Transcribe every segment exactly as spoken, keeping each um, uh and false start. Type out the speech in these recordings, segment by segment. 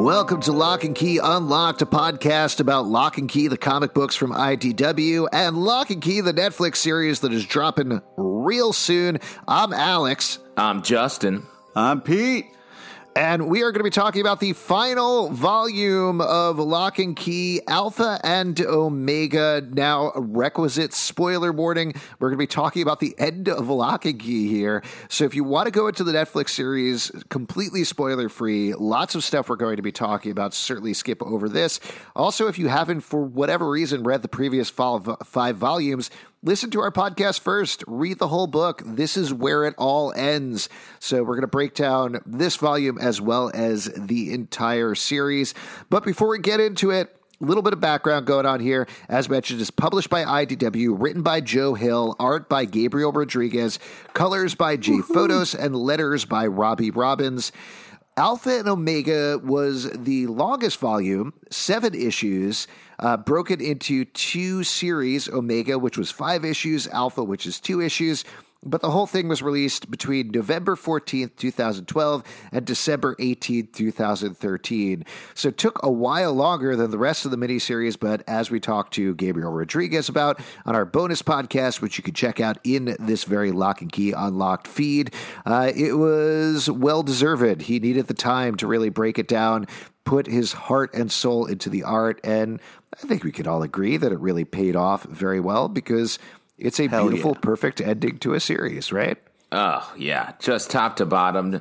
Welcome to Lock and Key Unlocked, a podcast about Lock and Key, the comic books from I D W, and Lock and Key, the Netflix series that is dropping real soon. I'm Alex. I'm Justin. I'm Pete. And we are going to be talking about the final volume of Lock and Key, Alpha and Omega. Now, requisite spoiler warning. We're going to be talking about the end of Lock and Key here. So if you want to go into the Netflix series completely spoiler-free, lots of stuff we're going to be talking about. Certainly skip over this. Also, if you haven't, for whatever reason, read the previous five volumes, listen to our podcast first. Read the whole book. This is where it all ends. So we're going to break down this volume as well as the entire series. But before we get into it, a little bit of background going on here. As mentioned, it's published by I D W, written by Joe Hill, art by Gabriel Rodriguez, colors by Jay Photos, and letters by Robbie Robbins. Alpha and Omega was the longest volume, seven issues, uh, broken into two series, Omega, which was five issues, Alpha, which is two issues. But the whole thing was released between November fourteenth, twenty twelve and December eighteenth, twenty thirteen. So it took a while longer than the rest of the miniseries, but as we talked to Gabriel Rodriguez about on our bonus podcast, which you can check out in this very Lock and Key Unlocked feed, uh, it was well-deserved. He needed the time to really break it down, put his heart and soul into the art, and I think we could all agree that it really paid off very well because it's a Hell beautiful, yeah. perfect ending to a series, right? Oh, yeah. Just top to bottom.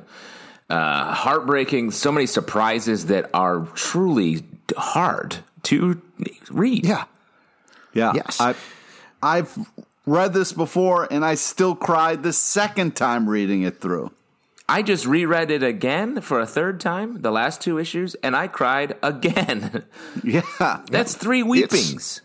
Uh, heartbreaking. So many surprises that are truly hard to read. Yeah. Yeah. Yes. I, I've read this before, and I still cried the second time reading it through. I just reread it again for a third time, the last two issues, and I cried again. Yeah. That's three weepings. It's,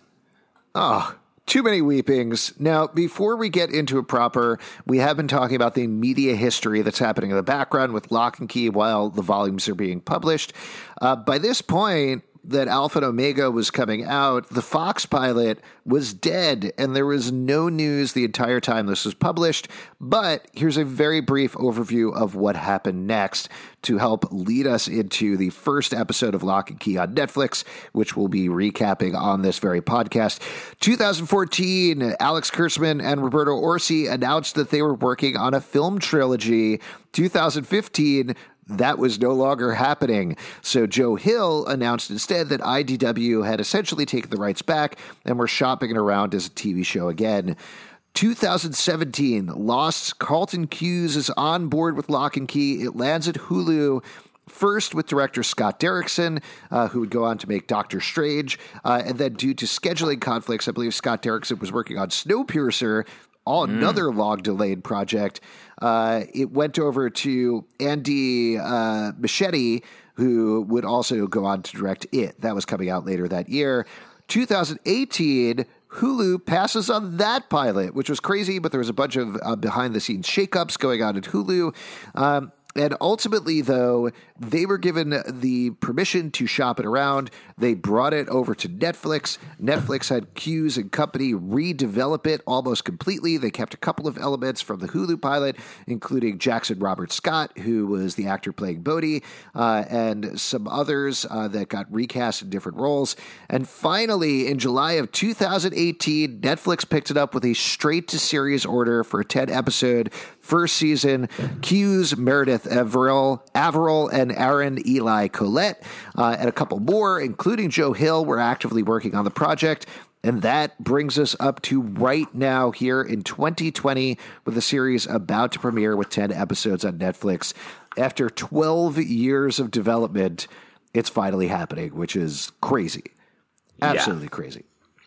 oh, too many weepings. Now, before we get into it proper, we have been talking about the media history that's happening in the background with Lock and Key while the volumes are being published. Uh, by this point, that Alpha and Omega was coming out, the Fox pilot was dead, and there was no news the entire time this was published. But here's a very brief overview of what happened next to help lead us into the first episode of Lock and Key on Netflix, which we'll be recapping on this very podcast. twenty fourteen, Alex Kurtzman and Roberto Orci announced that they were working on a film trilogy. twenty fifteen, that was no longer happening. So Joe Hill announced instead that I D W had essentially taken the rights back and were shopping it around as a T V show again. twenty seventeen, Lost's Carlton Cuse is on board with Lock and Key. It lands at Hulu, first with director Scott Derrickson, uh, who would go on to make Doctor Strange. Uh, and then due to scheduling conflicts, I believe Scott Derrickson was working on Snowpiercer, all mm. another long-delayed project. Uh, it went over to Andy uh, Muschietti, who would also go on to direct It. That was coming out later that year. twenty eighteen, Hulu passes on that pilot, which was crazy, but there was a bunch of uh, behind-the-scenes shakeups going on at Hulu. Um, And ultimately, though, they were given the permission to shop it around. They brought it over to Netflix. Netflix had Cuse and company redevelop it almost completely. They kept a couple of elements from the Hulu pilot, including Jackson Robert Scott, who was the actor playing Bodhi, uh, and some others uh, that got recast in different roles. And finally, in July of two thousand eighteen, Netflix picked it up with a straight-to-series order for a ten-episode first season. Cuse, Meredith Averill, Averill and Aaron Eli Collette, uh, and a couple more, including Joe Hill, were actively working on the project. And that brings us up to right now here in twenty twenty with the series about to premiere with ten episodes on Netflix. After twelve years of development, it's finally happening, which is crazy. Absolutely yeah. crazy.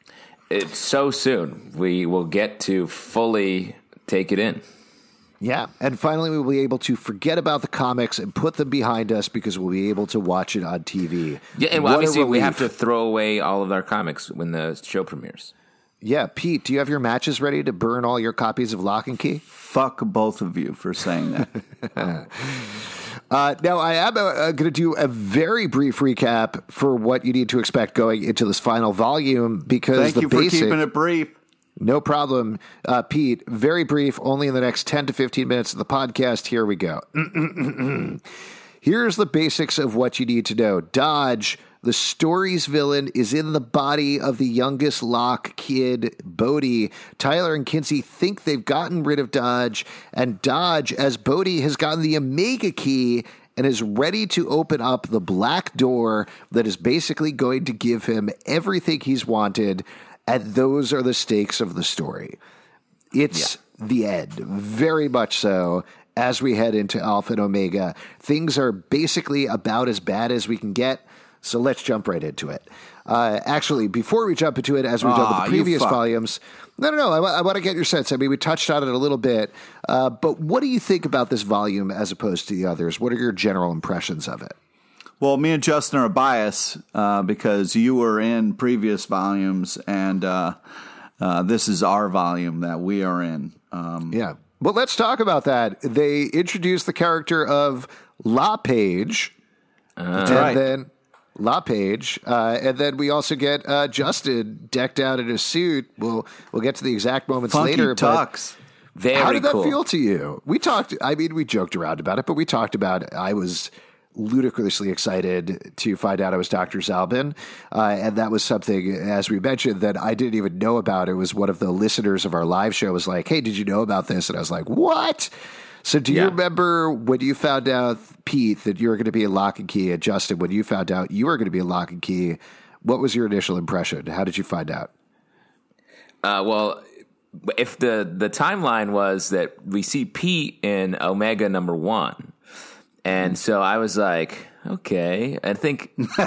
It's so soon. We will get to fully take it in. Yeah, and finally we'll be able to forget about the comics and put them behind us because we'll be able to watch it on T V. Yeah, and what obviously we have to throw away all of our comics when the show premieres. Yeah, Pete, do you have your matches ready to burn all your copies of Lock and Key? Fuck both of you for saying that. uh, now, I am uh, going to do a very brief recap for what you need to expect going into this final volume because Thank the you basic, for keeping it brief. No problem. Uh, Pete, very brief, only in the next ten to fifteen minutes of the podcast. Here we go. Here's the basics of what you need to know. Dodge, the story's villain, is in the body of the youngest Locke kid, Bodhi. Tyler and Kinsey think they've gotten rid of Dodge, and Dodge, as Bodhi, has gotten the Omega Key and is ready to open up the black door that is basically going to give him everything he's wanted, and those are the stakes of the story. It's yeah. the end, very much so. As we head into Alpha and Omega, things are basically about as bad as we can get. So let's jump right into it. Uh, actually, before we jump into it, as we've done with the previous volumes, no, no, no, I, I want to get your sense. I mean, we touched on it a little bit, uh, but what do you think about this volume as opposed to the others? What are your general impressions of it? Well, me and Justin are biased uh, because you were in previous volumes, and uh, uh, this is our volume that we are in. Um, yeah. Well, let's talk about that. They introduced the character of LaPage, uh, and right. then... LaPage, uh, and then we also get uh, Justin decked out in a suit. We'll we'll get to the exact moments Funky later. Tux. But Very how did that cool. feel to you? We talked. I mean, we joked around about it, but we talked about it. I was ludicrously excited to find out I was Doctor Zalbin, uh, and that was something, as we mentioned, that I didn't even know about. It was one of the listeners of our live show was like, "Hey, did you know about this?" And I was like, "What?" So do you Yeah. remember when you found out, Pete, that you were going to be in Lock and Key, and Justin, when you found out you were going to be in Lock and Key, what was your initial impression? How did you find out? Uh, well, if the, the timeline was that we see Pete in Omega number one, and so I was like, okay. I think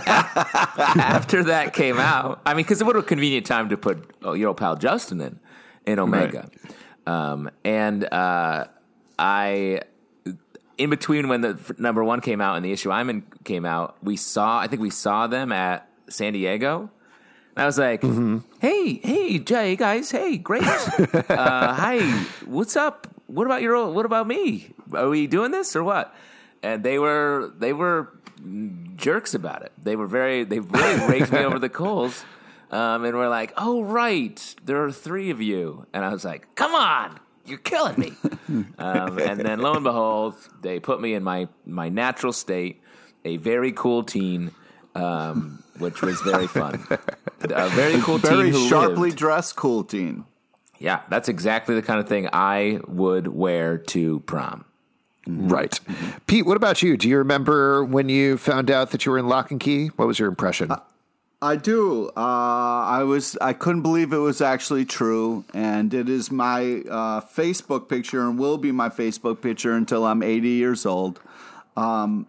after that came out, I mean, because it would have a convenient time to put oh, your old pal Justin in, in Omega. Right. Um, and uh, I, in between when the f- number one came out and the issue I'm in came out, we saw, I think we saw them at San Diego. And I was like, mm-hmm. hey, hey, Jay, guys, hey, great. uh, hi, what's up? What about your old, what about me? Are we doing this or what? And they were, they were jerks about it. They were very, they really raked me over the coals. Um, and we're like, oh, right, there are three of you. And I was like, come on. You're killing me. um, and then lo and behold, they put me in my, my natural state, a very cool teen, um, which was very fun. A very cool very teen who sharply lived. dressed cool teen. Yeah, that's exactly the kind of thing I would wear to prom. Right. Mm-hmm. Pete, what about you? Do you remember when you found out that you were in Lock and Key? What was your impression? Uh, I do. Uh, I was. I couldn't believe it was actually true, and it is my uh, Facebook picture, and will be my Facebook picture until I'm eighty years old. Um,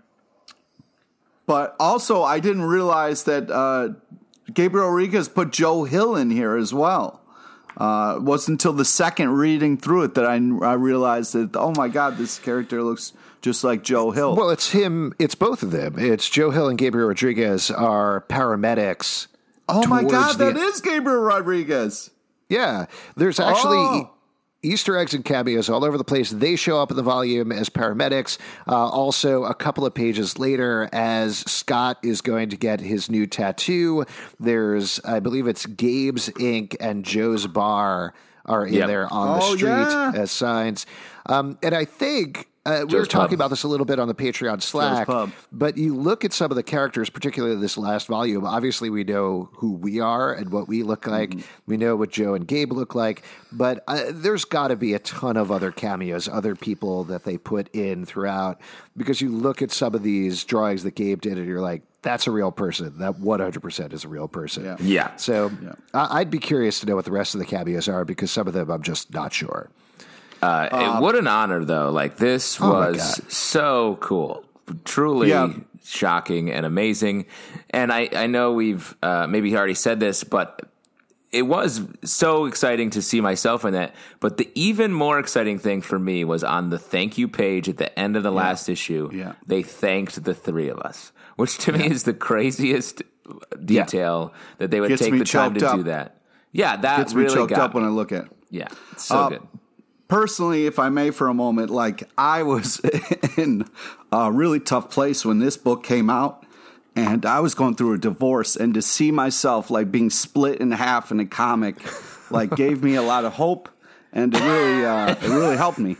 but also, I didn't realize that uh, Gabriel Rodriguez put Joe Hill in here as well. Uh, it wasn't until the second reading through it that I, I realized that, oh my God, this character looks just like Joe Hill. Well, it's him. It's both of them. It's Joe Hill and Gabriel Rodriguez are paramedics. Oh my God, the, that is Gabriel Rodriguez. Yeah. There's actually Oh. Easter eggs and cameos all over the place. They show up in the volume as paramedics. Uh, also, a couple of pages later, as Scott is going to get his new tattoo, there's, I believe it's Gabe's Ink and Joe's Bar are in Yep. there on the Oh, street yeah. as signs. Um, and I think uh, we Joe's were talking Pub. about this a little bit on the Patreon Slack, Pub. but you look at some of the characters, particularly this last volume, obviously we know who we are and what we look like. Mm-hmm. We know what Joe and Gabe look like, but uh, there's got to be a ton of other cameos, other people that they put in throughout, because you look at some of these drawings that Gabe did and you're like, that's a real person. That one hundred percent is a real person. Yeah. Yeah. So Yeah. I- I'd be curious to know what the rest of the cameos are, because some of them I'm just not sure. Uh, it, what an honor, though. Like, this Oh my was God. so cool. Truly Yeah. shocking and amazing. And I, I know we've uh, maybe already said this, but it was so exciting to see myself in that. But the even more exciting thing for me was on the thank you page at the end of the yeah. last issue. Yeah. They thanked the three of us, which to yeah. me is the craziest detail yeah. that they would Gets take the time to up. do that. Yeah, that Gets really me choked got up me. when I look at it. Yeah, it's so Uh, good. Personally, if I may for a moment, like I was in a really tough place when this book came out, and I was going through a divorce, and to see myself like being split in half in a comic, like gave me a lot of hope, and it really, uh, it really helped me.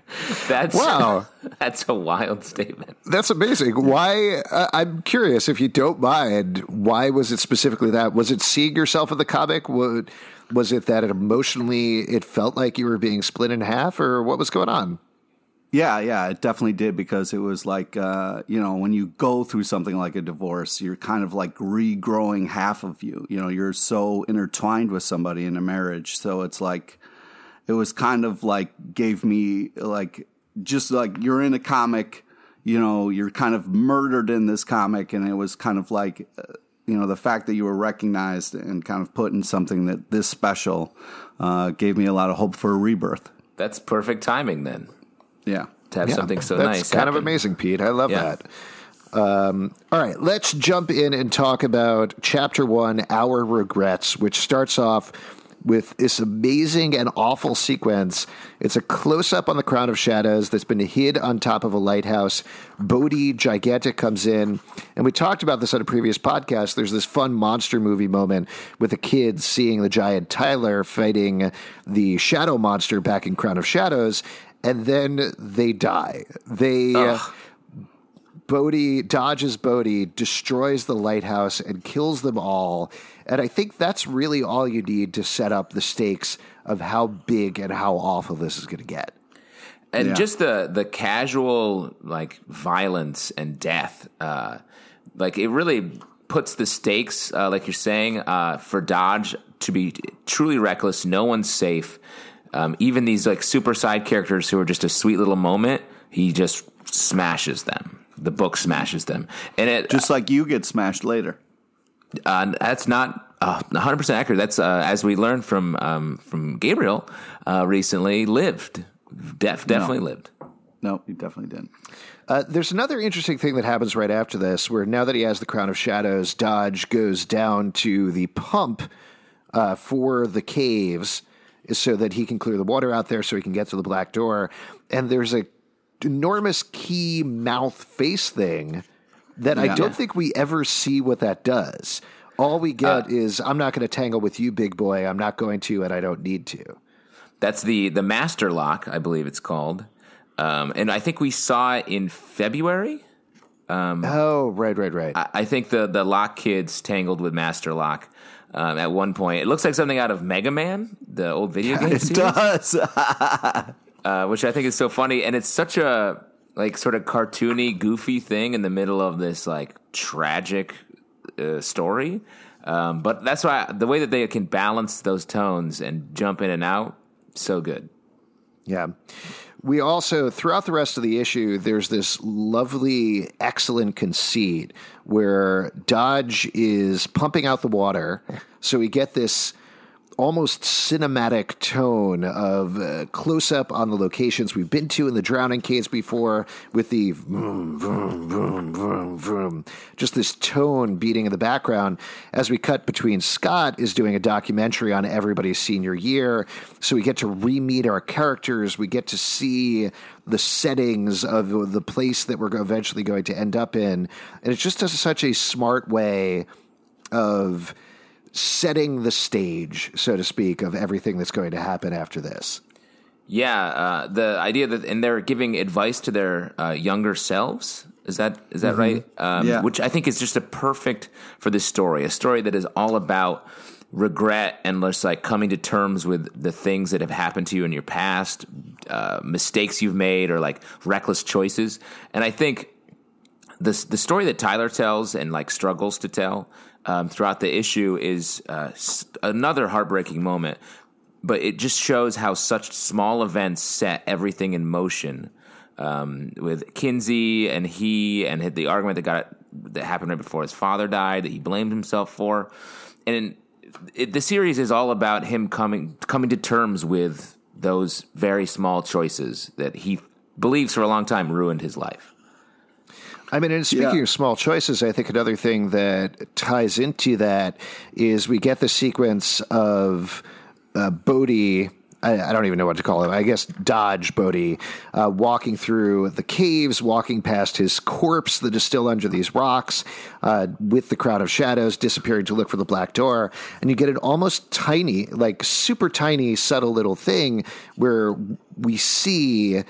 That's Wow. That's a wild statement. That's amazing. Why? Uh, I'm curious, if you don't mind, why was it specifically that? Was it seeing yourself in the comic? Was, was it that it emotionally it felt like you were being split in half, or what was going on? Yeah, yeah, it definitely did, because it was like, uh, you know, when you go through something like a divorce, you're kind of like regrowing half of you. You know, you're so intertwined with somebody in a marriage. So it's like, it was kind of like, gave me like, just like you're in a comic, you know, you're kind of murdered in this comic. And it was kind of like, uh, you know, the fact that you were recognized and kind of put in something that this special uh, gave me a lot of hope for a rebirth. That's perfect timing then. Yeah. To have Yeah, something so that's nice. That's kind happen. of amazing, Pete. I love Yeah. that. Um, all right, let's jump in and talk about Chapter One, Our Regrets, which starts off with this amazing and awful sequence. It's a close-up on the Crown of Shadows that's been hid on top of a lighthouse. Bodhi Gigantic comes in, and we talked about this on a previous podcast. There's this fun monster movie moment with the kids seeing the giant Tyler fighting the shadow monster back in Crown of Shadows, and then they die. They... Uh, Bodhi dodges Bodhi, destroys the lighthouse, and kills them all. And I think that's really all you need to set up the stakes of how big and how awful this is going to get. And Yeah. just the the casual like violence and death, uh, like it really puts the stakes, uh, like you're saying, uh, for Dodge to be truly reckless. No one's safe. Um, even these like super side characters who are just a sweet little moment, he just smashes them. The book smashes them, and it Just like you get smashed later. uh, that's not uh, one hundred percent accurate. That's uh, as we learned from um, from Gabriel uh, recently. Lived, Def, definitely No. lived. No, you definitely didn't. Uh, there's another interesting thing that happens right after this, where now that he has the Crown of Shadows, Dodge goes down to the pump uh, for the caves so that he can clear the water out there so he can get to the Black Door. And there's a enormous key mouth face thing that I Yeah. don't think we ever see what that does. All we get Uh, is, I'm not going to tangle with you, big boy. I'm not going to, and I don't need to. That's the the Master Lock, I believe it's called, um, and I think we saw it in February. Oh, right, right, right. I, I think the the Lock kids tangled with Master Lock um, at one point. It looks like something out of Mega Man, the old video game It series. does. Uh, which I think is so funny, and it's such a like sort of cartoony, goofy thing in the middle of this like tragic uh, story. Um, but that's why the way that they can balance those tones and jump in and out, so good. Yeah. We also, throughout the rest of the issue, there's this lovely, excellent conceit where Dodge is pumping out the water. So we get this almost cinematic tone of uh, close-up on the locations we've been to in the Drowning Caves before, with the vroom, vroom, vroom, vroom, vroom, just this tone beating in the background as we cut between Scott is doing a documentary on everybody's senior year, so we get to re-meet our characters, we get to see the settings of the place that we're eventually going to end up in, and it's just a, such a smart way of setting the stage, so to speak, of everything that's going to happen after this. Yeah, uh, the idea that and they're giving advice to their uh, younger selves. Is that is that mm-hmm. right? Um, yeah. Which I think is just a perfect for this story. A story that is all about regret and just like coming to terms with the things that have happened to you in your past, uh, mistakes you've made, or like reckless choices. And I think the the story that Tyler tells and like struggles to tell um, throughout the issue is uh, another heartbreaking moment. But it just shows how such small events set everything in motion. Um, with Kinsey and he and the argument that got that happened right before his father died that he blamed himself for, and it, the series is all about him coming coming to terms with those very small choices that he believes for a long time ruined his life. I mean, and speaking Yeah. of small choices, I think another thing that ties into that is we get the sequence of uh, Bodhi, I, I don't even know what to call him, I guess Dodge Bodhi, uh, walking through the caves, walking past his corpse that is still under these rocks, uh, with the Crown of Shadows, disappearing to look for the Black Door. And you get an almost tiny, like super tiny, subtle little thing where we see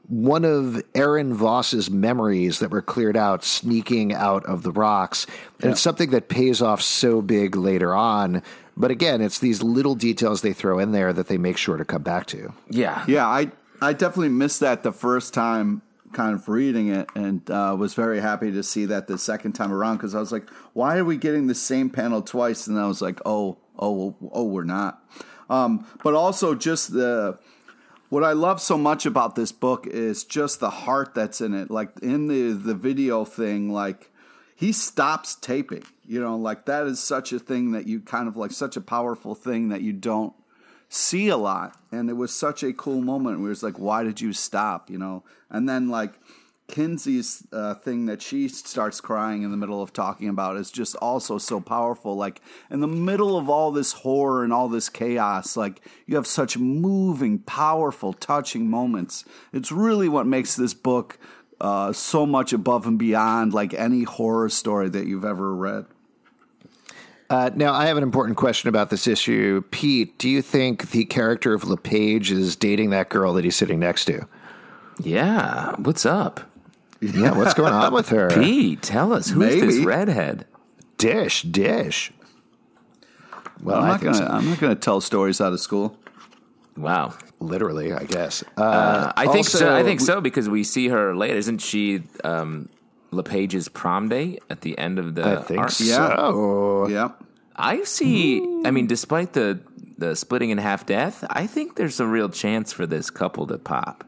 one of Aaron Voss's memories that were cleared out sneaking out of the rocks. And yeah. it's something that pays off so big later on. But again, it's these little details they throw in there that they make sure to come back to. Yeah. Yeah, I, I definitely missed that the first time kind of reading it, and uh, was very happy to see that the second time around, because I was like, why are we getting the same panel twice? And I was like, oh, oh, oh, we're not. Um, but also just the... What I love so much about this book is just the heart that's in it. Like in the, the video thing, like he stops taping, you know, like that is such a thing that you kind of like such a powerful thing that you don't see a lot. And it was such a cool moment where it's like, why did you stop, you know? And then like Kinsey's uh, thing that she starts crying in the middle of talking about is just also so powerful. Like in the middle of all this horror and all this chaos, like you have such moving, powerful, touching moments. It's really what makes this book uh, so much above and beyond like any horror story that you've ever read. Uh, now, I have an important question about this issue. Pete, do you think the character of LePage is dating that girl that he's sitting next to? Yeah. What's up? Yeah, what's going on with her? Pete, tell us, who's Maybe. this redhead? Dish, Dish. Well, I'm I not think gonna. so. I'm not gonna tell stories out of school. Wow. Literally, I guess. Uh, Uh, I think also, so. I think so because we see her later. Isn't she um, LePage's prom date at the end of the I think arc? so. Yeah. Yeah. I see. I mean, despite the the splitting in half death, I think there's a real chance for this couple to pop.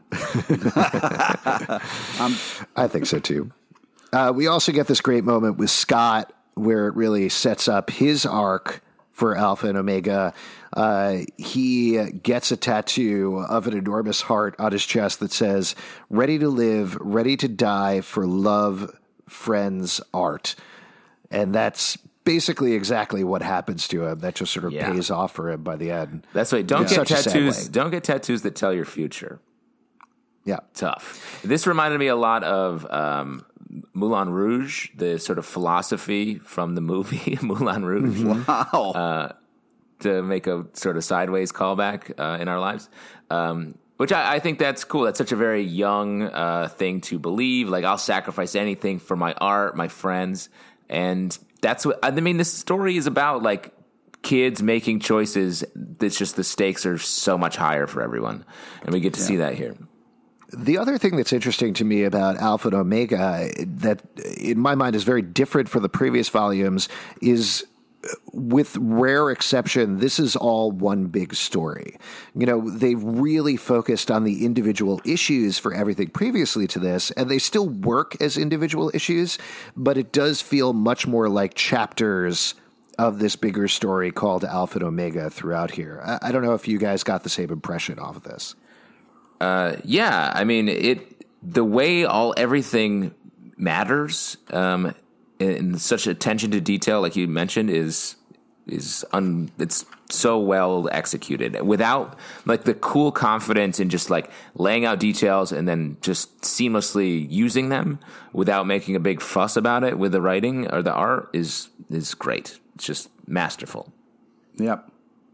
um, I think so too. Uh, we also get this great moment with Scott where it really sets up his arc for Alpha and Omega. Uh, he gets a tattoo of an enormous heart on his chest that says, "Ready to live, ready to die for love, friends, art." And that's basically exactly what happens to him. That just sort of Yeah. pays off for him by the end. That's right. Don't Yeah. get Such a sad tattoos. way. Don't get tattoos that tell your future. Yeah. Tough. This reminded me a lot of um, Moulin Rouge, the sort of philosophy from the movie Moulin Rouge. Wow. Uh, to make a sort of sideways callback uh, in our lives. Um, which I, I think that's cool. That's such a very young uh, thing to believe. Like, I'll sacrifice anything for my art, my friends. And that's what, I mean, this story is about, like, kids making choices. It's just the stakes are so much higher for everyone. And we get to yeah. see that here. The other thing that's interesting to me about Alpha and Omega that in my mind is very different from the previous volumes is, with rare exception, this is all one big story. You know, they really focused on the individual issues for everything previously to this, and they still work as individual issues, but it does feel much more like chapters of this bigger story called Alpha and Omega throughout here. I, I don't know if you guys got the same impression off of this. Uh, yeah, I mean, it the way all everything matters, um, and such attention to detail, like you mentioned, is is un, it's so well executed without like the cool confidence in just like laying out details and then just seamlessly using them without making a big fuss about it with the writing or the art is is great. It's just masterful. Yep.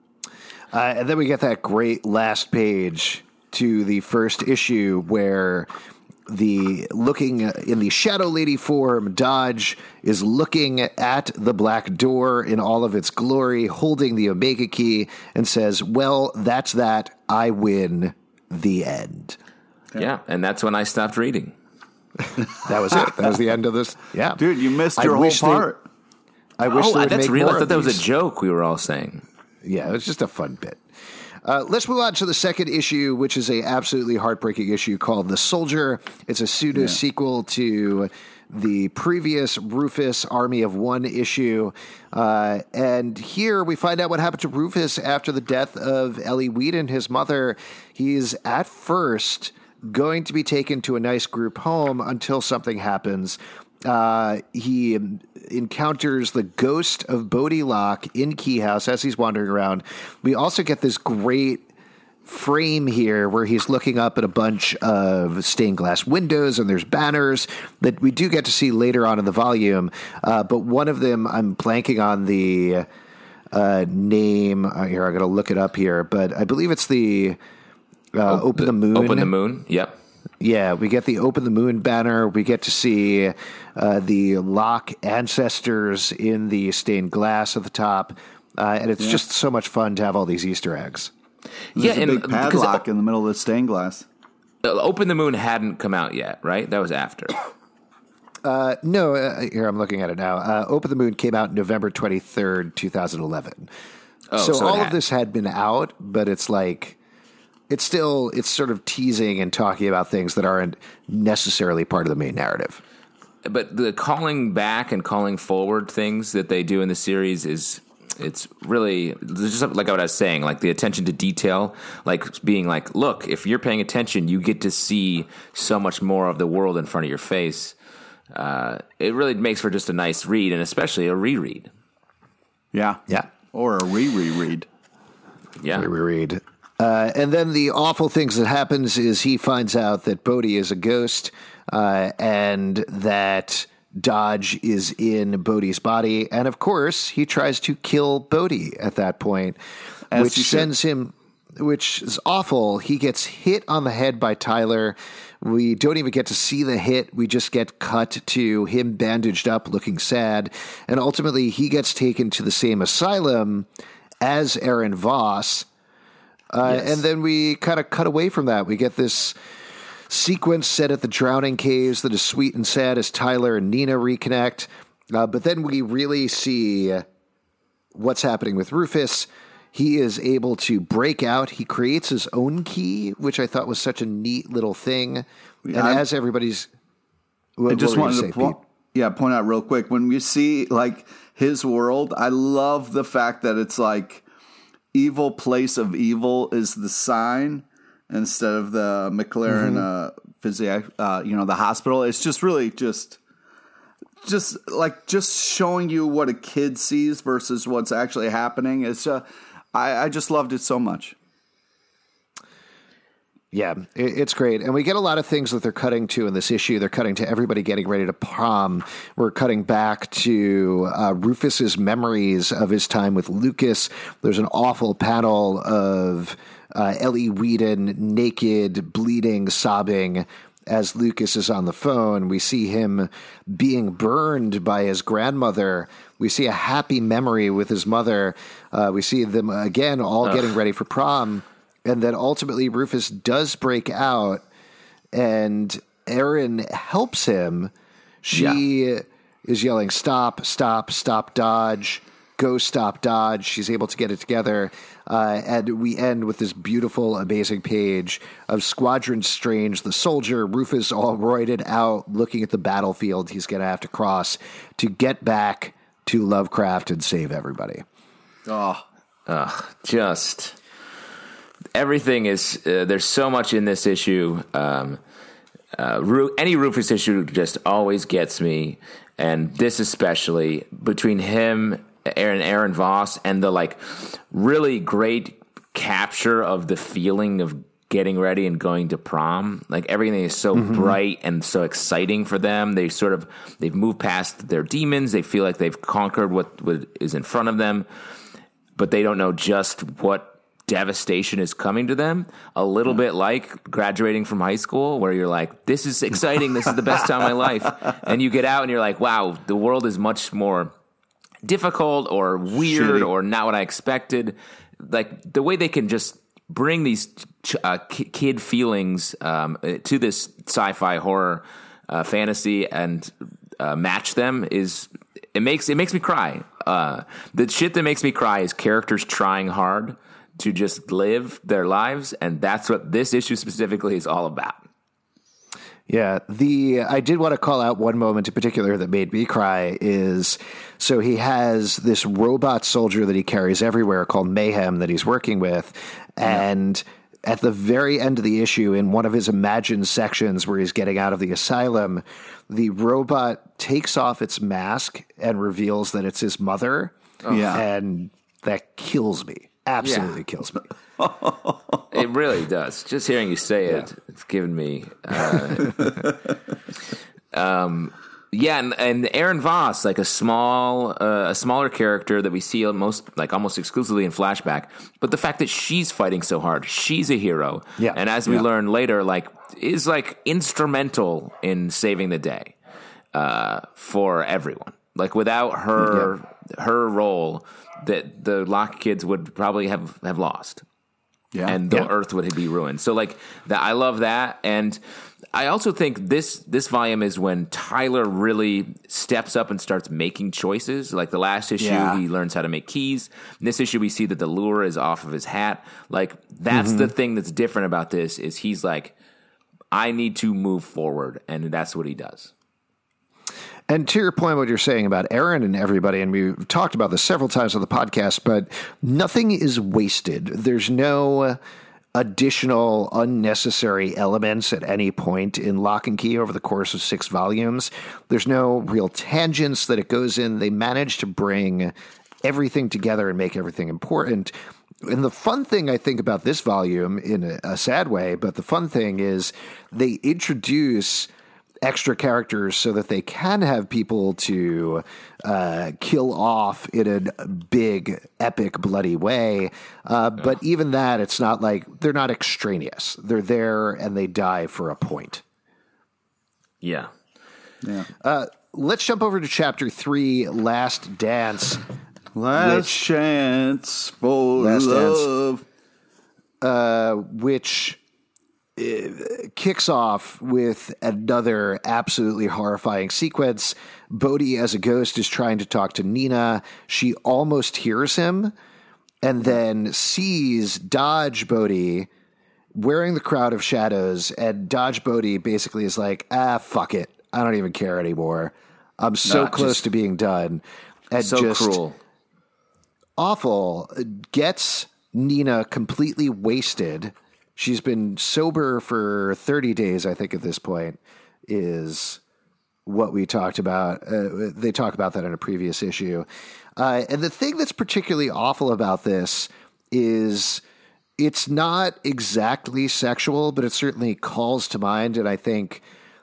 Uh, and then we get that great last page to the first issue where the looking in the Shadow Lady form, Dodge is looking at the black door in all of its glory, holding the Omega key, and says, "Well, that's that. I win. The end." Yeah, yeah and that's when I stopped reading. That was it. That was the end of this. Yeah, dude, you missed your I whole part. They, I wish oh, they would that's make real. more I thought of that was these. a joke we were all saying. Yeah, it was just a fun bit. Uh, let's move on to the second issue, which is a absolutely heartbreaking issue called The Soldier. It's a pseudo-sequel yeah. to the previous Rufus Army of One issue. Uh, and here we find out what happened to Rufus after the death of Ellie Whedon, his mother. He's at first going to be taken to a nice group home until something happens. Uh, he encounters the ghost of Bodhi Locke in Key House as he's wandering around. We also get this great frame here where he's looking up at a bunch of stained glass windows and there's banners that we do get to see later on in the volume. Uh, but one of them, I'm blanking on the uh, name. Uh, here, I got to look it up here, but I believe it's the uh, oh, Open the Moon. Open the Moon. Yep. Yeah, we get the Open the Moon banner. We get to see uh, the Locke ancestors in the stained glass at the top. Uh, and it's yeah. just so much fun to have all these Easter eggs. There's yeah, a and big padlock in the middle of the stained glass. Open the Moon hadn't come out yet, right? That was after. Uh, no, uh, here, I'm looking at it now. Uh, Open the Moon came out November twenty-third, twenty eleven. Oh, so, so all of this had been out, but it's like... It's still, it's sort of teasing and talking about things that aren't necessarily part of the main narrative. But the calling back and calling forward things that they do in the series is, it's really, just like what I was saying, like the attention to detail, like being like, look, if you're paying attention, you get to see so much more of the world in front of your face. Uh, it really makes for just a nice read, and especially a reread. Yeah. Yeah. Or a re-re-read. Yeah. Re-read. Uh, and then the awful things that happens is he finds out that Bodhi is a ghost uh, and that Dodge is in Bodhi's body. And, of course, he tries to kill Bodhi at that point, As which sends him, which is awful. He gets hit on the head by Tyler. We don't even get to see the hit. We just get cut to him bandaged up, looking sad. And ultimately, he gets taken to the same asylum as Aaron Voss. Uh, yes. And then we kind of cut away from that. We get this sequence set at the Drowning Caves that is sweet and sad as Tyler and Nina reconnect. Uh, but then we really see what's happening with Rufus. He is able to break out. He creates his own key, which I thought was such a neat little thing. And I'm, as everybody's... What, I just what wanted to, say, point, yeah, point out real quick. When we see like his world, I love the fact that it's like... Evil place of evil is the sign instead of the McLaren, mm-hmm. uh, physio, uh, you know, the hospital. It's just really just, just like just showing you what a kid sees versus what's actually happening. It's, uh, I, I just loved it so much. Yeah, it's great. And we get a lot of things that they're cutting to in this issue. They're cutting to everybody getting ready to prom. We're cutting back to uh, Rufus's memories of his time with Lucas. There's an awful panel of uh, Ellie Whedon naked, bleeding, sobbing as Lucas is on the phone. We see him being burned by his grandmother. We see a happy memory with his mother. Uh, we see them, again, all Ugh. getting ready for prom. And then ultimately Rufus does break out, and Erin helps him. She yeah. is yelling, stop, stop, stop, Dodge, go stop, Dodge. She's able to get it together. Uh, and we end with this beautiful, amazing page of Squadron Strange, the soldier, Rufus all roided out, looking at the battlefield he's going to have to cross to get back to Lovecraft and save everybody. Oh, uh, just... Everything is, uh, there's so much in this issue. Um, uh, Ru- any Rufus issue just always gets me. And this especially, between him, Aaron, Aaron Voss, and the like really great capture of the feeling of getting ready and going to prom. Like everything is so mm-hmm. bright and so exciting for them. They sort of, they've moved past their demons. They feel like they've conquered what, what is in front of them, but they don't know just what devastation is coming to them. A little bit like graduating from high school, where you're like, this is exciting, this is the best time of my life, and you get out and you're like, wow, the world is much more difficult or weird Shitty. or not what I expected. Like the way they can just bring these uh, kid feelings um, to this sci-fi horror uh, fantasy and uh, match them is it makes it makes me cry. Uh, the shit that makes me cry is characters trying hard to just live their lives, and that's what this issue specifically is all about. Yeah, the I did want to call out one moment in particular that made me cry is, so he has this robot soldier that he carries everywhere called Mayhem that he's working with, and yeah. at the very end of the issue, in one of his imagined sections where he's getting out of the asylum, the robot takes off its mask and reveals that it's his mother, yeah. and that kills me. Absolutely yeah. kills me. It really does. Just hearing you say it, yeah. it's given me. Uh, um, Yeah, and, and Aaron Voss, like a small, uh, a smaller character that we see most, like almost exclusively in flashback. But the fact that she's fighting so hard, she's a hero. Yeah. And as we Yeah. learn later, like is like instrumental in saving the day uh, for everyone. Like without her, yeah. her role, that the Locke kids would probably have, have lost. Yeah. And the Yeah. Earth would be ruined. So like that, I love that. And I also think this this volume is when Tyler really steps up and starts making choices. Like the last issue, Yeah. he learns how to make keys. In this issue, we see that the lure is off of his hat. Like that's mm-hmm. the thing that's different about this is he's like, I need to move forward, and that's what he does. And to your point, what you're saying about Aaron and everybody, and we've talked about this several times on the podcast, but nothing is wasted. There's no additional unnecessary elements at any point in Lock and Key over the course of six volumes. There's no real tangents that it goes in. They manage to bring everything together and make everything important. And the fun thing I think about this volume, in a, a sad way, but the fun thing is they introduce extra characters so that they can have people to uh, kill off in a big, epic, bloody way. Uh, yeah. But even that, it's not like they're not extraneous. They're there and they die for a point. Yeah. Yeah. Uh, let's jump over to chapter three, Last Dance. Last which, chance for last love. Dance, uh, which kicks off with another absolutely horrifying sequence. Bodhi, as a ghost, is trying to talk to Nina. She almost hears him and then sees Dodge Bodhi wearing the Crowd of Shadows, and Dodge Bodhi basically is like, ah, fuck it. I don't even care anymore. I'm so no, close to being done. And so just cruel. Awful. Gets Nina completely wasted. She's been sober for thirty days, I think, at this point, is what we talked about. Uh, they talk about that in a previous issue. Uh, and the thing that's particularly awful about this is it's not exactly sexual, but it certainly calls to mind, and I think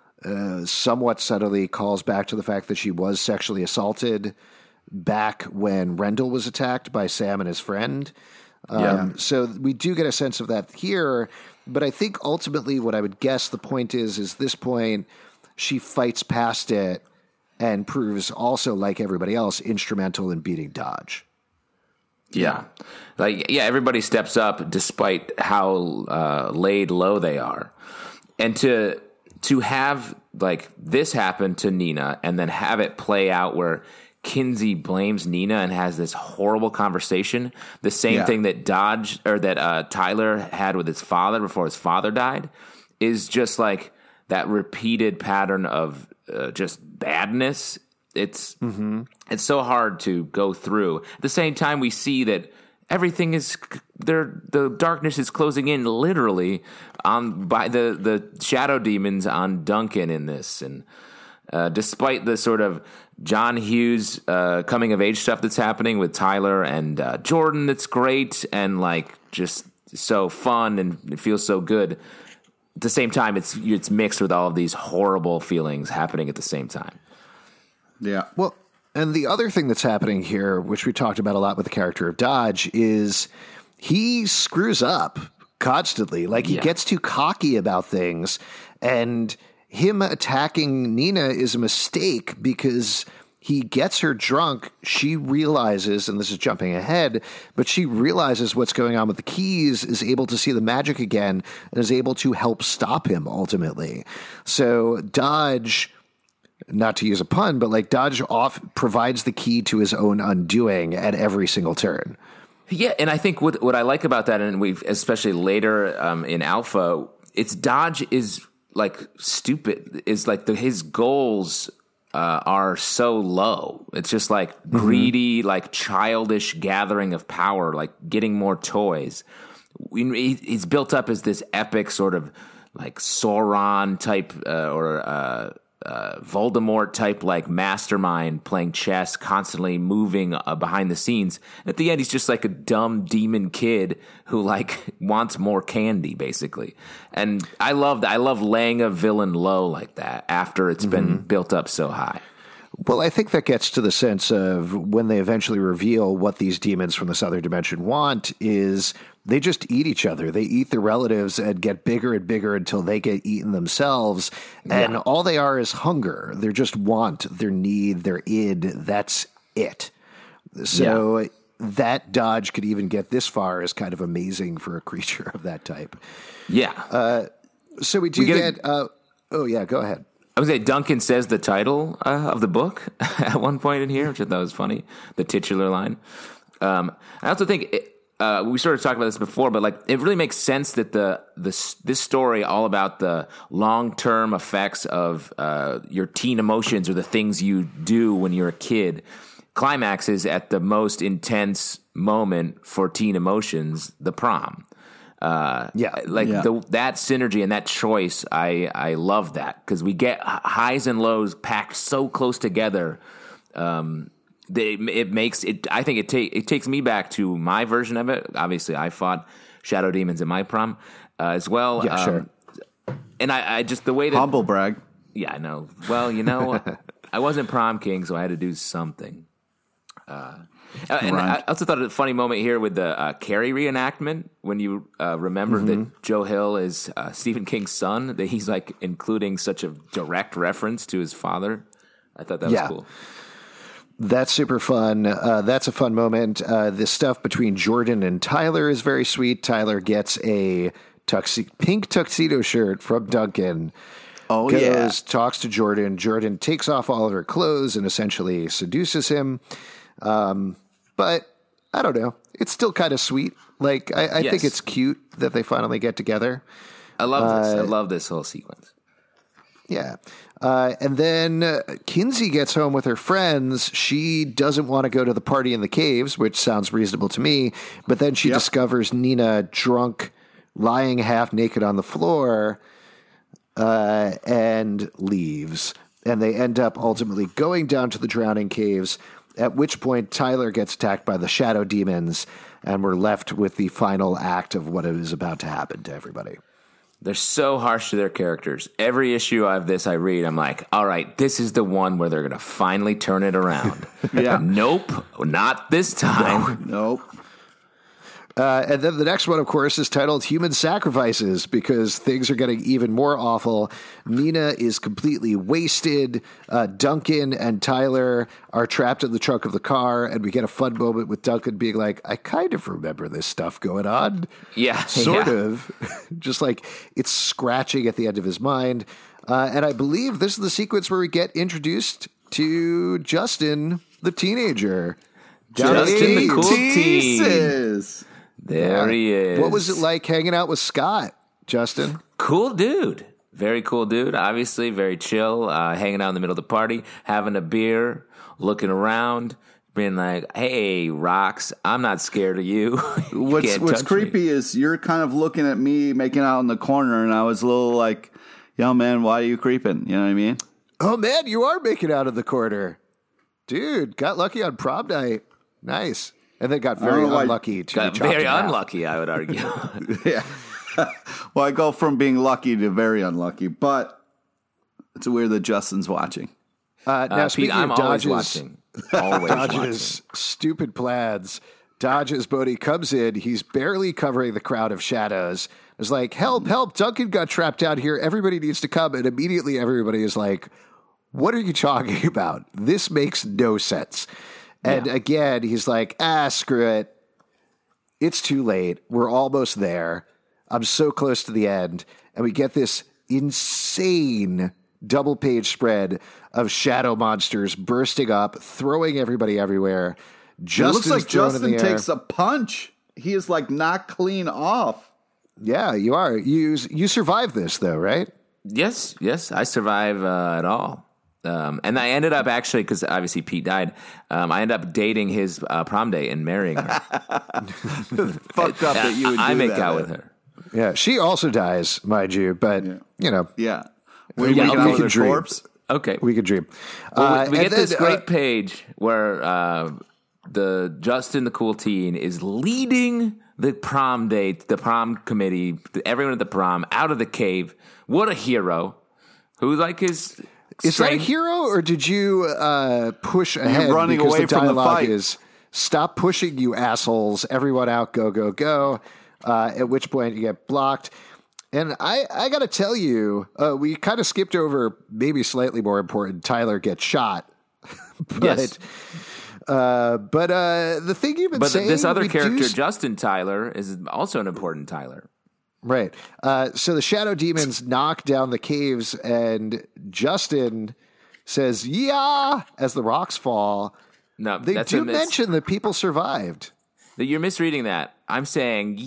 uh, somewhat subtly calls back to the fact that she was sexually assaulted back when Rendell was attacked by Sam and his friend. Um, yeah. So we do get a sense of that here, but I think ultimately what I would guess the point is, is this point she fights past it and proves also, like everybody else, instrumental in beating Dodge. Yeah. Like, yeah, everybody steps up despite how uh, laid low they are. And to to have like this happen to Nina and then have it play out where Kinsey blames Nina and has this horrible conversation. The same yeah. thing that Dodge or that uh, Tyler had with his father before his father died is just like that repeated pattern of uh, just badness. It's mm-hmm. it's so hard to go through. At the same time, we see that everything is there. The darkness is closing in literally on by the the shadow demons on Duncan in this, and uh, despite the sort of John Hughes uh, coming of age stuff that's happening with Tyler and uh, Jordan, that's great and like just so fun and it feels so good. At the same time, it's it's mixed with all of these horrible feelings happening at the same time. Yeah. Well, and the other thing that's happening here, which we talked about a lot with the character of Dodge, is he screws up constantly. Like he yeah. gets too cocky about things, and him attacking Nina is a mistake because he gets her drunk. She realizes, and this is jumping ahead, but she realizes what's going on with the keys, is able to see the magic again, and is able to help stop him ultimately. So Dodge, not to use a pun, but like Dodge off provides the key to his own undoing at every single turn. Yeah, and I think what what I like about that, and we've especially later um, in Alpha, it's Dodge is like stupid. Is like the, his goals uh, are so low. It's just like mm-hmm. greedy, like childish gathering of power, like getting more toys. We, he's built up as this epic sort of like Sauron type uh, or. Uh, uh, Voldemort type like mastermind playing chess, constantly moving uh, behind the scenes. At the end, he's just like a dumb demon kid who like wants more candy, basically. And I love I love laying a villain low like that after it's mm-hmm. been built up so high. Well, I think that gets to the sense of when they eventually reveal what these demons from this other dimension want is they just eat each other. They eat their relatives and get bigger and bigger until they get eaten themselves. And yeah. all they are is hunger. They're just want, their need, their id. That's it. So yeah. that dodge could even get this far is kind of amazing for a creature of that type. Yeah. Uh, so we do we get, get uh, oh, yeah, go ahead. I would say Duncan says the title uh, of the book at one point in here, which I thought was funny, the titular line. Um, I also think it, uh, we sort of talked about this before, but like it really makes sense that the, the this story all about the long term effects of uh, your teen emotions or the things you do when you're a kid climaxes at the most intense moment for teen emotions, the prom. Uh, yeah, like yeah. The, that synergy and that choice, I I love that because we get highs and lows packed so close together. Um, they, it makes it. I think it take it takes me back to my version of it. Obviously, I fought shadow demons in my prom uh, as well. Yeah, um, sure. And I, I just the way that humble brag. Yeah, I know. Well, you know, I wasn't prom king, so I had to do something. Uh, Uh, and right. I also thought a funny moment here with the uh, Carrie reenactment when you uh, remember mm-hmm. that Joe Hill is uh, Stephen King's son, that he's like including such a direct reference to his father. I thought that yeah. was cool. That's super fun. Uh, that's a fun moment. Uh, the stuff between Jordan and Tyler is very sweet. Tyler gets a tuxi- pink tuxedo shirt from Duncan. Oh, goes, yeah. Talks to Jordan. Jordan takes off all of her clothes and essentially seduces him. Um, But I don't know. It's still kind of sweet. Like I, I yes. think it's cute that they finally get together. I love this. Uh, I love this whole sequence. Yeah. Uh, and then uh, Kinsey gets home with her friends. She doesn't want to go to the party in the caves, which sounds reasonable to me. But then she yep. discovers Nina drunk, lying half naked on the floor, uh, and leaves. And they end up ultimately going down to the drowning caves. At which point, Tyler gets attacked by the shadow demons, and we're left with the final act of what is about to happen to everybody. They're so harsh to their characters. Every issue of this I read, I'm like, all right, this is the one where they're going to finally turn it around. yeah. Nope, not this time. No, nope. Uh, and then the next one, of course, is titled Human Sacrifices because things are getting even more awful. Nina is completely wasted. Uh, Duncan and Tyler are trapped in the trunk of the car, and we get a fun moment with Duncan being like, I kind of remember this stuff going on. Yeah. Sort yeah. of. Just like it's scratching at the end of his mind. Uh, and I believe this is the sequence where we get introduced to Justin, the teenager. Justin, the cool teen. There yeah. he is. What was it like hanging out with Scott, Justin? Cool dude. Very cool dude. Obviously, very chill. Uh, hanging out in the middle of the party, having a beer, looking around, being like, hey, Rocks, I'm not scared of you. you what's what's creepy me. is you're kind of looking at me making out in the corner, and I was a little like, yo, man, why are you creeping? You know what I mean? Oh, man, you are making out in the corner. Dude, got lucky on prom night. Nice. And then got very unlucky. To got very unlucky, I would argue. yeah. Well, I go from being lucky to very unlucky, but it's weird that Justin's watching. Uh, now, uh, speaking Pete, I'm of always Dodge's, watching. Always Dodge's watching. stupid plaids, Dodge's Bodhi comes in. He's barely covering the crowd of shadows. It's like, help, help, Duncan got trapped out here. Everybody needs to come. And immediately everybody is like, what are you talking about? This makes no sense. And yeah. again, he's like, ah, screw it. It's too late. We're almost there. I'm so close to the end. And we get this insane double page spread of shadow monsters bursting up, throwing everybody everywhere. Justin's it looks like Justin takes a punch. He is like not clean off. Yeah, you are. You, you survived this, though, right? Yes, yes. I survive uh, at all. Um, and I ended up actually, because obviously Pete died, um, I ended up dating his uh, prom date and marrying her. Fucked up that you would do I make that, out man. with her. Yeah, she also dies, mind you, but, yeah. you know. Yeah. Were you yeah, making okay. out with her corpse? Okay. We could dream. Well, Uh, we and get this then, great uh, page where uh, the Justin, the cool teen, is leading the prom date, the prom committee, everyone at the prom out of the cave. What a hero! Who like his Is that a strength- hero, or did you uh, push ahead running because away the from the dialogue fight. is stop pushing, you assholes! Everyone out, go, go, go! Uh, at which point you get blocked. And I, I got to tell you, uh, we kind of skipped over maybe slightly more important. Tyler gets shot, but Yes. uh, but uh, the thing you've been But saying, this other we do character, s- Justin Tyler, is also an important Tyler. right? Uh, so the shadow demons knock down the caves, and Justin says, "Yeah," as the rocks fall. No, They that's do a mis- mention that people survived. that you're misreading that. I'm saying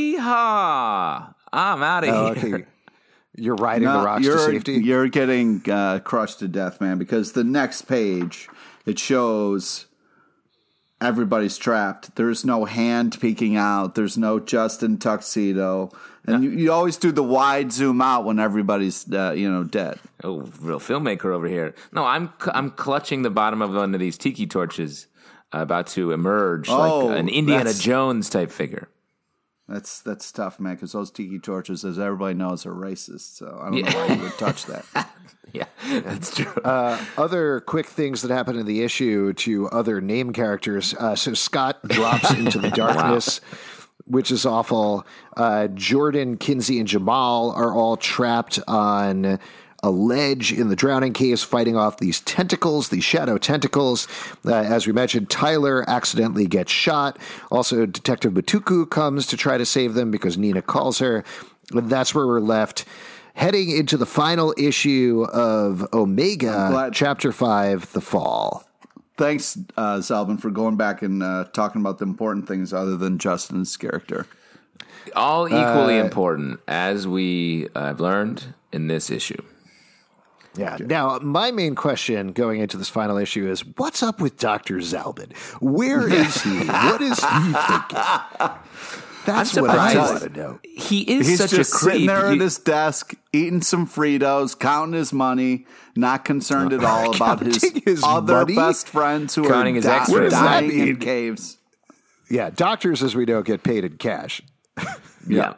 yeehaw. I'm out of Oh, here. okay. You're riding No, the rocks you're, to safety. You're getting uh, crushed to death, man, because the next page, it shows everybody's trapped. There's no hand peeking out. There's no Justin tuxedo. And you, you always do the wide zoom out when everybody's, uh, you know, dead. Oh, real filmmaker over here. No, I'm I'm clutching the bottom of one of these tiki torches, uh, about to emerge Oh, like an Indiana that's- Jones type figure. That's that's tough, man, because those tiki torches, as everybody knows, are racist. So I don't Yeah. know why you would touch that. Yeah, that's true. Uh, other quick things that happen in the issue to other name characters. Uh, so Scott drops into the darkness, which is awful. Uh, Jordan, Kinsey, and Jamal are all trapped on a ledge in the drowning caves, fighting off these tentacles, these shadow tentacles. Uh, as we mentioned, Tyler accidentally gets shot. Also, Detective Matuku comes to try to save them because Nina calls her. And that's where we're left. Heading into the final issue of Omega, glad- Chapter five, The Fall. Thanks, uh, Zalvin, for going back and uh, talking about the important things other than Justin's character. All equally important, as we uh, have learned in this issue. Yeah. Now, my main question going into this final issue is, what's up with Doctor Zalbin? Where is he? What is he thinking? That's I'm what I surprised. want to know. He is He's such just a creep. sitting there You- at his desk, eating some Fritos, counting his money, not concerned at all about his, Counting his other money? best friends who Counting are his di- extras. What does that dying mean? in caves. Yeah, doctors, as we know, get paid in cash. yeah.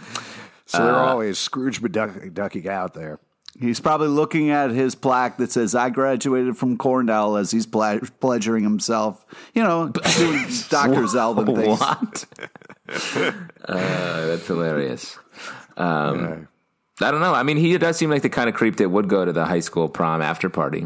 So they're always Scrooge McDuck- ducking out there. He's probably looking at his plaque that says, I graduated from Cornell, as he's ple- pleasuring himself, you know, doing Doctor Zalvin things. What? uh, that's hilarious. Um, I don't know. I mean, he does seem like the kind of creep that would go to the high school prom after party.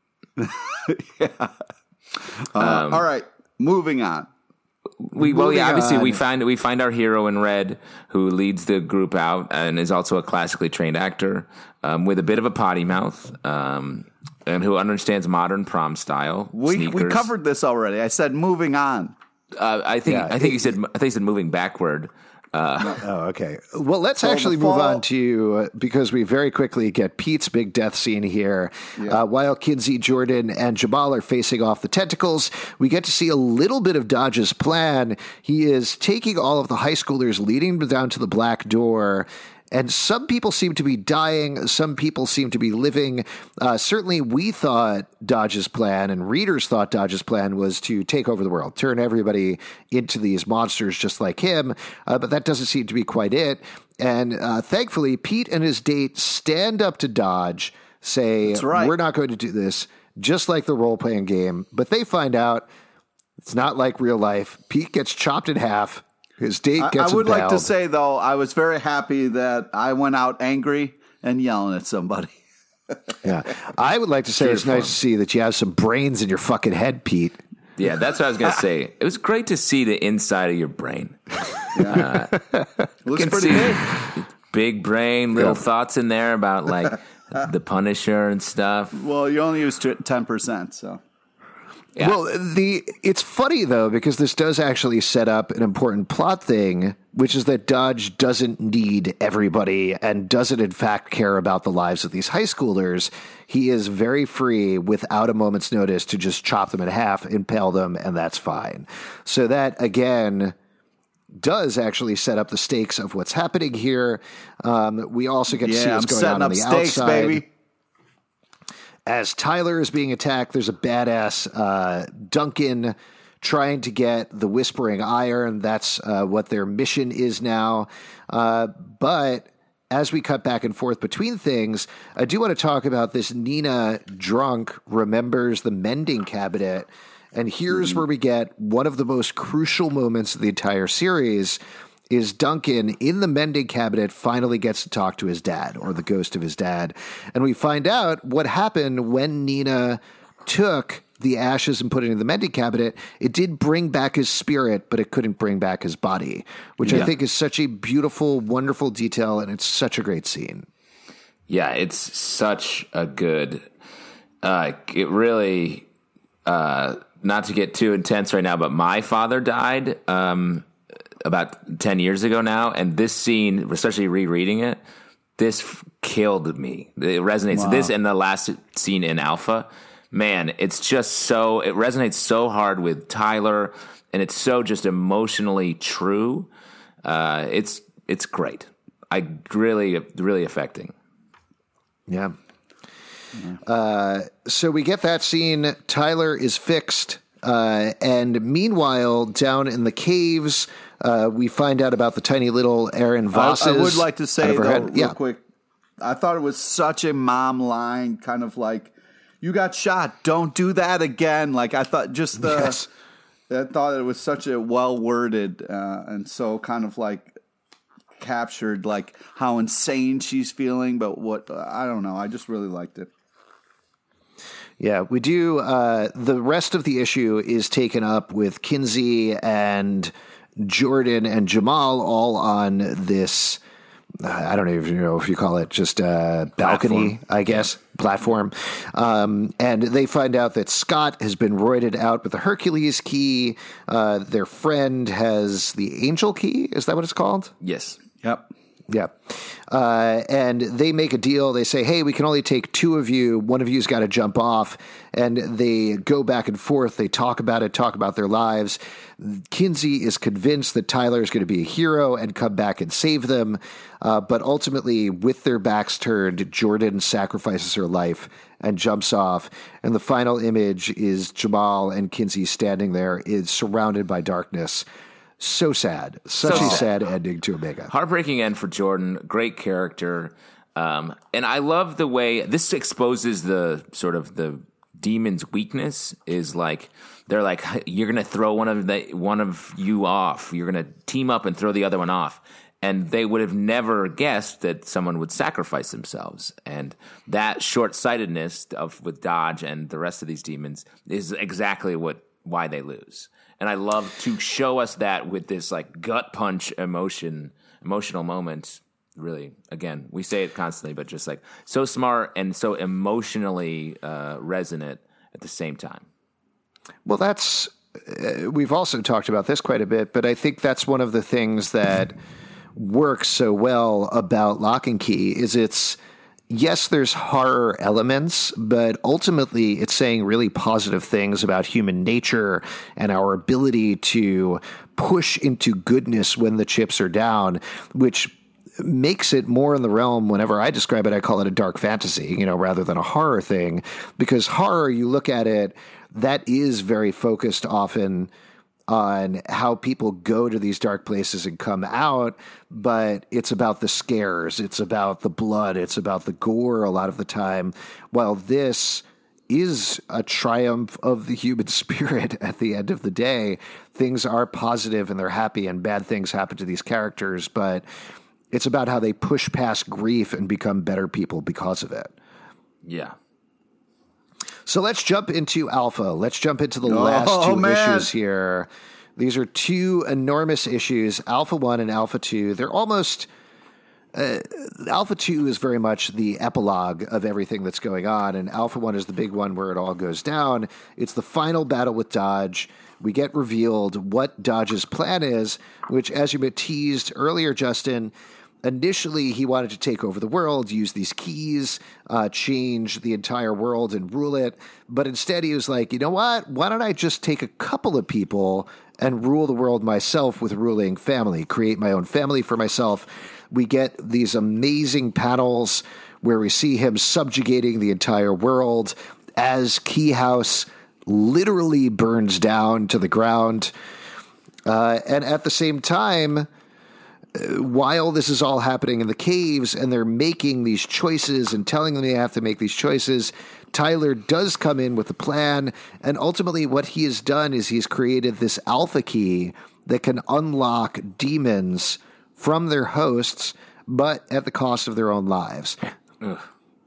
Uh, all right, moving on. We well, yeah. Moving Obviously, we on. find we find our hero in red, who leads the group out and is also a classically trained actor um, with a bit of a potty mouth, um, and who understands modern prom style. We, we sneakers. covered this already. I said moving on. Uh, I think. Yeah, I think it- he said. I think he said moving backward. Oh, okay. Well, let's So actually the move fall- on to, uh, because we very quickly get Pete's big death scene here. Uh, while Kinsey, Jordan, and Jamal are facing off the tentacles, we get to see a little bit of Dodge's plan. He is taking all of the high schoolers, leading them down to the black door. And some people seem to be dying. Some people seem to be living. Uh, certainly, we thought Dodge's plan, and readers thought Dodge's plan, was to take over the world, turn everybody into these monsters just like him. Uh, but that doesn't seem to be quite it. And uh, thankfully, Pete and his date stand up to Dodge, say, That's right. we're not going to do this, just like the role playing game. But they find out it's not like real life. Pete gets chopped in half. His date I, gets I would like to impaled. say, though, I was very happy that I went out angry and yelling at somebody. Yeah, I would like to say it's nice to see that you have some brains in your fucking head, Pete. Yeah, that's what I was going to say. It was great to see the inside of your brain. Uh, Looks can pretty see big. Big brain, little thoughts in there about like the Punisher and stuff. Well, you only used ten percent, so. Yeah. Well, the it's funny though because this does actually set up an important plot thing, which is that Dodge doesn't need everybody and doesn't in fact care about the lives of these high schoolers. He is very free without a moment's notice to just chop them in half, impale them, and that's fine. So that again does actually set up the stakes of what's happening here. Um, we also get to see Yeah, I'm what's going setting on on up the stakes, outside. baby. as Tyler is being attacked, there's a badass uh, Duncan trying to get the Whispering Iron. That's uh, what their mission is now. Uh, but as we cut back and forth between things, I do want to talk about this. Nina, drunk, remembers the mending cabinet. And here's where we get one of the most crucial moments of the entire series is Duncan in the mending cabinet finally gets to talk to his dad, or the ghost of his dad. And we find out what happened when Nina took the ashes and put it in the mending cabinet. It did bring back his spirit, but it couldn't bring back his body, which yeah. I think is such a beautiful, wonderful detail, and it's such a great scene. Yeah, it's such a good, uh, it really, uh, not to get too intense right now, but my father died um, about ten years ago now, and this scene, especially rereading it, this f- killed me. It resonates. Wow. This and the last scene in Alpha, man, it's just so, it resonates so hard with Tyler, and it's so just emotionally true. Uh, it's it's great. I really, really affecting. Yeah. Mm-hmm. Uh, so we get that scene. Tyler is fixed. Uh, and meanwhile, down in the caves, uh, we find out about the tiny little Aaron Vosses. I, I would like to say, though, real yeah. quick, I thought it was such a mom line, kind of like, you got shot, don't do that again. Like, I thought just the, yes. I thought it was such a well worded uh, and so kind of like captured like how insane she's feeling, but what, I don't know. I just really liked it. Yeah, we do. Uh, the rest of the issue is taken up with Kinsey and Jordan and Jamal all on this, I don't even know if you call it just a balcony, platform. I guess, platform. Um, and they find out that Scott has been roided out with the Hercules key. Uh, their friend has the Angel key. Is that what it's called? Yes. Yep. Yeah. Uh, and they make a deal. They say, hey, we can only take two of you. One of you's got to jump off. And they go back and forth. They talk about it, talk about their lives. Kinsey is convinced that Tyler is going to be a hero and come back and save them. Uh, but ultimately, with their backs turned, Jordan sacrifices her life and jumps off. And the final image is Jamal and Kinsey standing there, is surrounded by darkness. So sad. Such so a sad ending to Omega. Heartbreaking end for Jordan. Great character. Um, and I love the way this exposes the sort of the demon's weakness is like, they're like, you're going to throw one of the, one of you off. You're going to team up and throw the other one off. And they would have never guessed that someone would sacrifice themselves. And that short-sightedness of with Dodge and the rest of these demons is exactly what why they lose. And I love to show us that with this like gut punch emotion, emotional moment. Really, again, we say it constantly, but just like so smart and so emotionally uh, resonant at the same time. Well, that's uh, we've also talked about this quite a bit, but I think that's one of the things that works so well about Lock and Key is it's. Yes, there's horror elements, but ultimately it's saying really positive things about human nature and our ability to push into goodness when the chips are down, which makes it more in the realm, whenever I describe it, I call it a dark fantasy, you know, rather than a horror thing, because horror, you look at it, that is very focused often on how people go to these dark places and come out, but it's about the scares, it's about the blood, it's about the gore a lot of the time, while this is a triumph of the human spirit at the end of the day. Things are positive and they're happy and bad things happen to these characters, but it's about how they push past grief and become better people because of it. Yeah. So let's jump into Alpha. Let's jump into the oh, last two man. issues here. These are two enormous issues, Alpha one and Alpha two. They're almost... Uh, Alpha two is very much the epilogue of everything that's going on, and Alpha one is the big one where it all goes down. It's the final battle with Dodge. We get revealed what Dodge's plan is, which, as you teased earlier, Justin, initially he wanted to take over the world, use these keys, uh, change the entire world and rule it. But instead he was like, you know what? Why don't I just take a couple of people and rule the world myself with ruling family, create my own family for myself. We get these amazing panels where we see him subjugating the entire world as Key House literally burns down to the ground. Uh, and at the same time, while this is all happening in the caves and they're making these choices and telling them they have to make these choices, Tyler does come in with a plan. And ultimately what he has done is he's created this alpha key that can unlock demons from their hosts, but at the cost of their own lives. Ugh.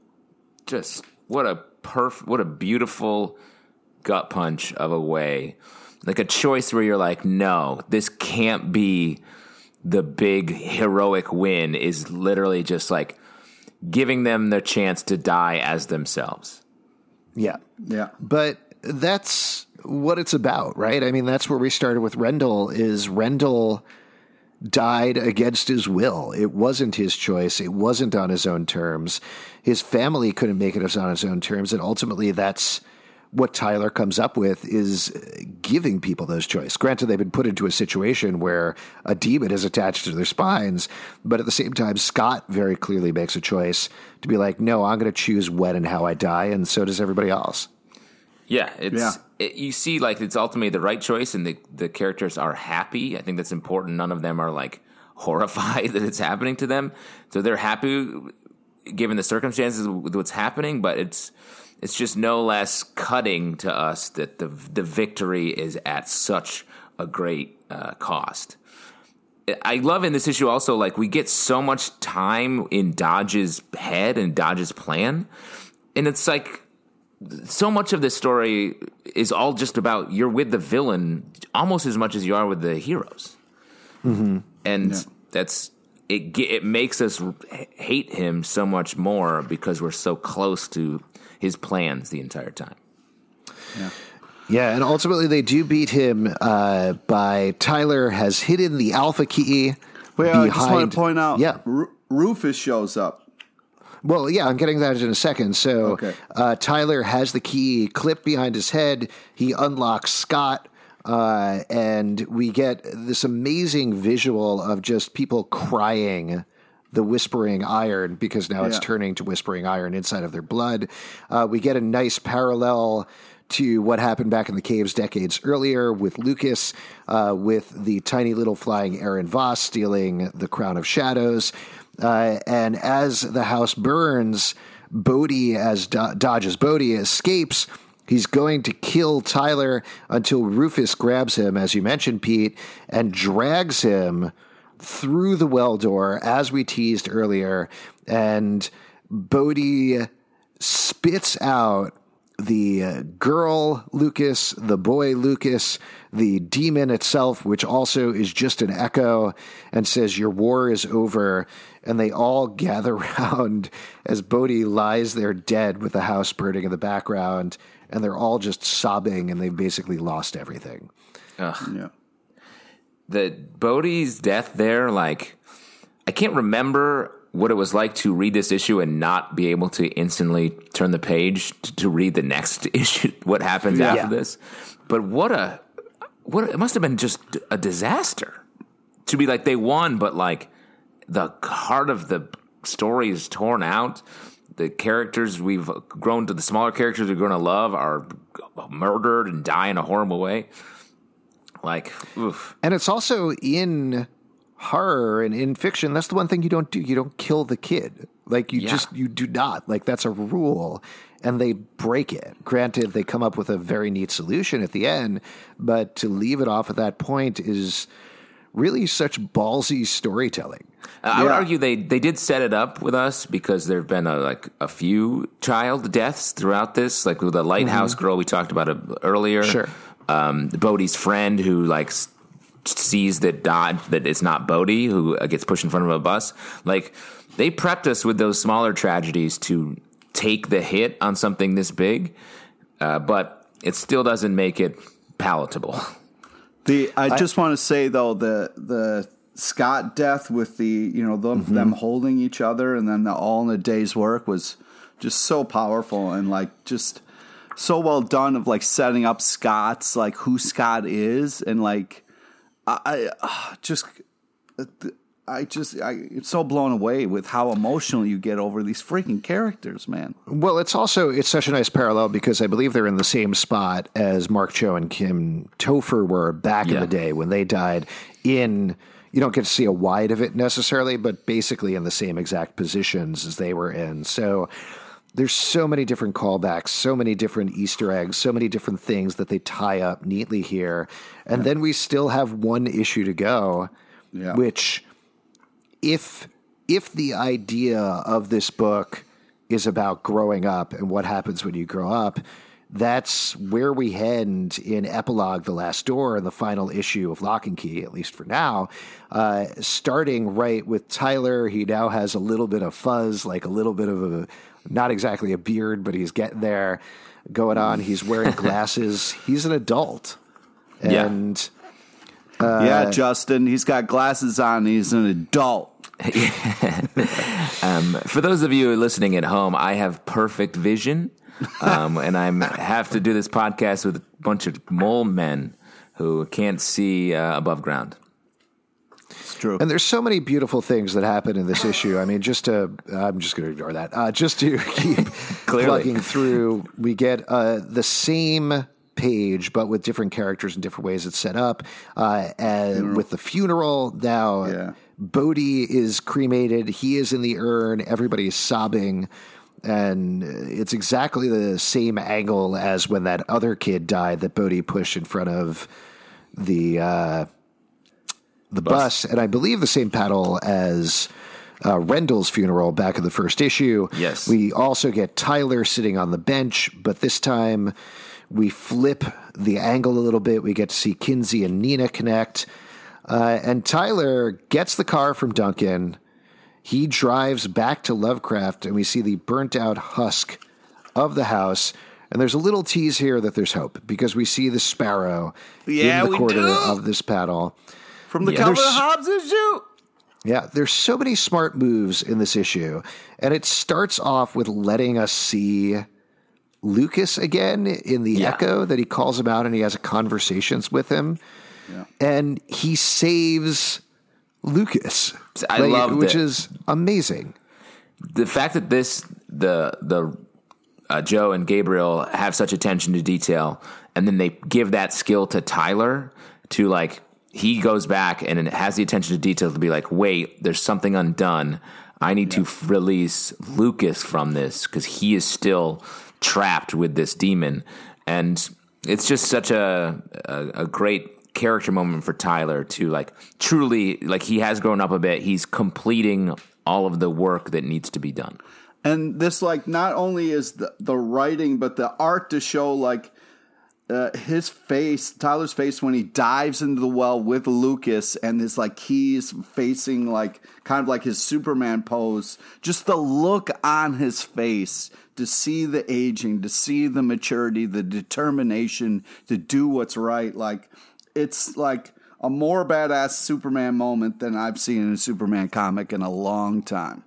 Just what a perf- what a beautiful gut punch of a way. Like a choice where you're like, no, this can't be the big heroic win, is literally just like giving them the chance to die as themselves. Yeah. Yeah. But that's what it's about, right? I mean, that's where we started with Rendell, is Rendell died against his will. It wasn't his choice. It wasn't on his own terms. His family couldn't make it on his own terms. And ultimately that's what Tyler comes up with, is giving people those choices. Granted, they've been put into a situation where a demon is attached to their spines, but at the same time, Scott very clearly makes a choice to be like, no, I'm going to choose when and how I die, and so does everybody else. Yeah, it's Yeah. It, you see, like, it's ultimately the right choice, and the, the characters are happy. I think that's important. None of them are, like, horrified that it's happening to them. So they're happy given the circumstances with what's happening, but it's it's just no less cutting to us that the the victory is at such a great uh, cost. I love in this issue also, like, we get so much time in Dodge's head and Dodge's plan, and it's like so much of this story is all just about you're with the villain almost as much as you are with the heroes. Mm-hmm. And Yeah. that's it. It makes us hate him so much more because we're so close to his plans the entire time. Yeah. Yeah, and ultimately they do beat him uh, by Tyler has hidden the alpha key. Wait, behind, I just want to point out, yeah. Ru- Rufus shows up. Well, yeah, I'm getting that in a second. So Okay. uh, Tyler has the key clipped behind his head. He unlocks Scott, uh, and we get this amazing visual of just people crying the Whispering Iron, because now it's Yeah. turning to Whispering Iron inside of their blood. Uh, we get a nice parallel to what happened back in the caves decades earlier with Lucas, uh, with the tiny little flying Aaron Voss stealing the Crown of Shadows. Uh, and as the house burns, Bodhi, as Do- Dodge's Bodhi, escapes. He's going to kill Tyler until Rufus grabs him, as you mentioned, Pete, and drags him through the well door, as we teased earlier. And Bodhi spits out the uh, girl Lucas, the boy Lucas, the demon itself, which also is just an echo, and says, your war is over. And they all gather around as Bodhi lies there dead with the house burning in the background, and they're all just sobbing, and they've basically lost everything. Ugh. Yeah. The Bodhi's death there, like, I can't remember what it was like to read this issue and not be able to instantly turn the page to, to read the next issue, what happens Yeah. after this. But what a, what a, it must have been just a disaster to be like, they won, but like the heart of the story is torn out. The characters we've grown to, the smaller characters we're going to love, are murdered and die in a horrible way. Like, oof. And it's also in horror and in fiction. That's the one thing you don't do. You don't kill the kid. Like, you Yeah. just, you do not. Like, that's a rule. And they break it. Granted, they come up with a very neat solution at the end, but to leave it off at that point is really such ballsy storytelling. Uh, I would Yeah. argue they, they did set it up with us because there have been a, like a few child deaths throughout this, like with the lighthouse girl we talked about it earlier. Sure. Um, Bodhi's friend who like s- sees that Dodge, that it's not Bodhi, who uh, gets pushed in front of a bus. Like, they prepped us with those smaller tragedies to take the hit on something this big, uh, but it still doesn't make it palatable. The I, just want to say though, the the Scott death with the, you know, them, mm-hmm. them holding each other, and then the all in a day's work was just so powerful and like just so well done of like setting up Scott's like who Scott is, and like I, I just I just I it's so blown away with how emotional you get over these freaking characters, man. Well, it's also it's such a nice parallel because I believe they're in the same spot as Mark Cho and Kim Topher were back yeah. in the day when they died. In you don't get to see a wide of it necessarily, but basically in the same exact positions as they were in. So there's so many different callbacks, so many different Easter eggs, so many different things that they tie up neatly here. And yeah. then we still have one issue to go, yeah. which if if the idea of this book is about growing up and what happens when you grow up, that's where we end in Epilogue, The Last Door, and the final issue of Lock and Key, at least for now, uh, starting right with Tyler. He now has a little bit of fuzz, like a little bit of a, not exactly a beard, but he's getting there going on. He's wearing glasses. He's an adult. And yeah. Uh, yeah, Justin, he's got glasses on. He's an adult. um, for those of you listening at home, I have perfect vision. um, and I have to do this podcast with a bunch of mole men who can't see uh, above ground. It's true. And there's so many beautiful things that happen in this issue. I mean, just to, I'm just going to ignore that. Uh, just to keep plugging through, we get uh, the same page, but with different characters and different ways it's set up. Uh, and with the funeral, now yeah. Bodhi is cremated. He is in the urn. Everybody is sobbing. And it's exactly the same angle as when that other kid died that Bodhi pushed in front of the uh, the bus. bus. And I believe the same panel as uh, Rendell's funeral back in the first issue. Yes. We also get Tyler sitting on the bench, but this time we flip the angle a little bit. We get to see Kinsey and Nina connect. Uh, and Tyler gets the car from Duncan. He drives back to Lovecraft, and we see the burnt-out husk of the house. And there's a little tease here that there's hope, because we see the sparrow yeah, in the corner do. of this panel. From the yeah. cover of Hobbs' issue. Yeah, there's so many smart moves in this issue. And it starts off with letting us see Lucas again in the yeah. Echo, that he calls him out and he has conversations with him. Yeah. And he saves Lucas. I like, love which it. is amazing. The fact that this the the uh, Joe and Gabriel have such attention to detail, and then they give that skill to Tyler to like he goes back and has the attention to detail to be like, wait, there's something undone. I need yeah. to f- release Lucas from this because he is still trapped with this demon, and it's just such a a, a great character moment for Tyler to like truly like he has grown up a bit. He's completing all of the work that needs to be done. And this like not only is the, the writing, but the art to show like uh, his face, Tyler's face when he dives into the well with Lucas, and his like keys facing like kind of like his Superman pose. Just the look on his face to see the aging, to see the maturity, the determination to do what's right. Like, it's like a more badass Superman moment than I've seen in a Superman comic in a long time.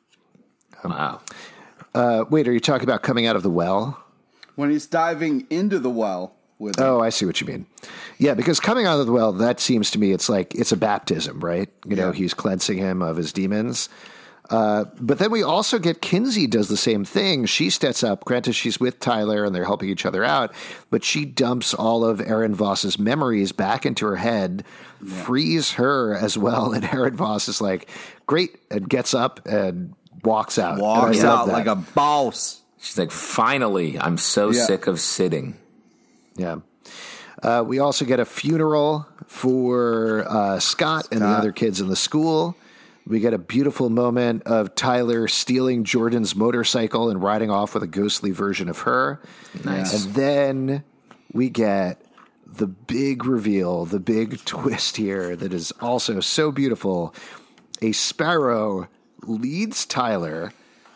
Wow. Uh, wait, are you talking about coming out of the well? When he's diving into the well with him. Oh, I see what you mean. Yeah, because coming out of the well, that seems to me it's like it's a baptism, right? You know, yeah. he's cleansing him of his demons. Uh, but then we also get Kinsey does the same thing. She steps up. Granted, she's with Tyler and they're helping each other out, but she dumps all of Aaron Voss's memories back into her head, yeah. frees her as well. And Aaron Voss is like, great, and gets up and walks out. Walks out like a boss. She's like, finally, I'm so yeah. sick of sitting. Yeah. Uh, we also get a funeral for uh, Scott, Scott and the other kids in the school. We get a beautiful moment of Tyler stealing Jordan's motorcycle and riding off with a ghostly version of her. Nice. And then we get the big reveal, the big twist here that is also so beautiful. A sparrow leads Tyler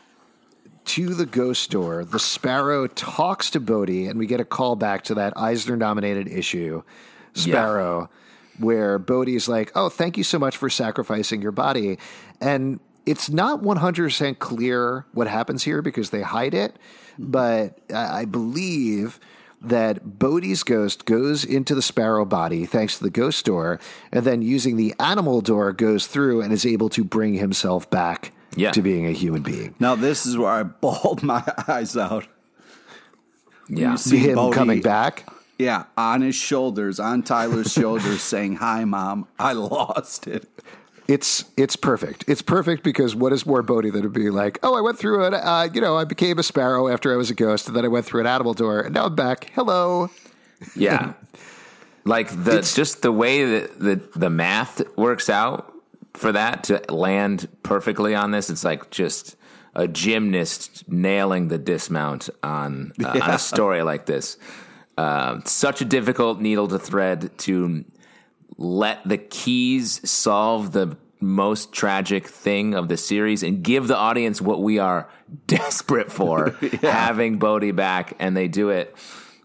to the ghost door. The sparrow talks to Bodhi, and we get a call back to that Eisner-nominated issue, Sparrow, yeah. where Bodhi's like, oh, thank you so much for sacrificing your body. And it's not one hundred percent clear what happens here because they hide it. But I believe that Bodhi's ghost goes into the sparrow body thanks to the ghost door, and then using the animal door goes through and is able to bring himself back yeah. to being a human being. Now, this is where I bawled my eyes out. Yeah. You see him Bodhi, coming back? Yeah, on his shoulders, on Tyler's shoulders, saying, hi, Mom, I lost it. It's it's perfect. It's perfect because what is more Bodhi than to be like, oh, I went through it. Uh, you know, I became a sparrow after I was a ghost, and then I went through an animal door, and now I'm back. Hello. Yeah, like the it's, just the way that the the math works out for that to land perfectly on this. It's like just a gymnast nailing the dismount on uh, yeah. on a story like this. Uh, such a difficult needle to thread to let the keys solve the most tragic thing of the series and give the audience what we are desperate for, yeah. having Bodhi back, and they do it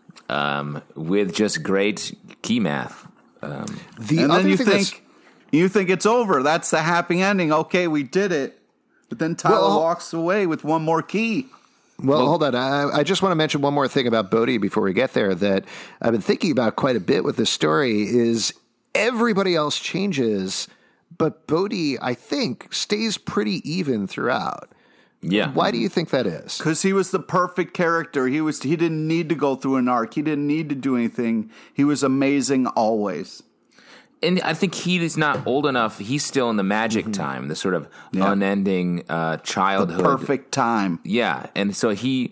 um, with just great key math. Um, the and then you think you think it's over. That's the happy ending. Okay, we did it. But then Tyler well, walks away with one more key. Well, well, hold on. I, I just want to mention one more thing about Bodhi before we get there that I've been thinking about quite a bit with this story is everybody else changes, but Bodhi, I think, stays pretty even throughout. Yeah. Why do you think that is? Because he was the perfect character. He was. He didn't need to go through an arc. He didn't need to do anything. He was amazing always. And I think he's not old enough. He's still in the magic mm-hmm. time, the sort of yeah. unending uh, childhood. The perfect time. Yeah. And so he...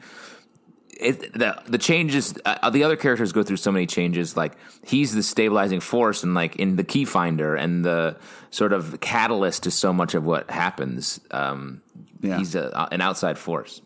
It, the the changes, uh, the other characters go through so many changes. Like he's the stabilizing force, and like in the key finder, and the sort of catalyst to so much of what happens. Um, yeah. He's a, an outside force.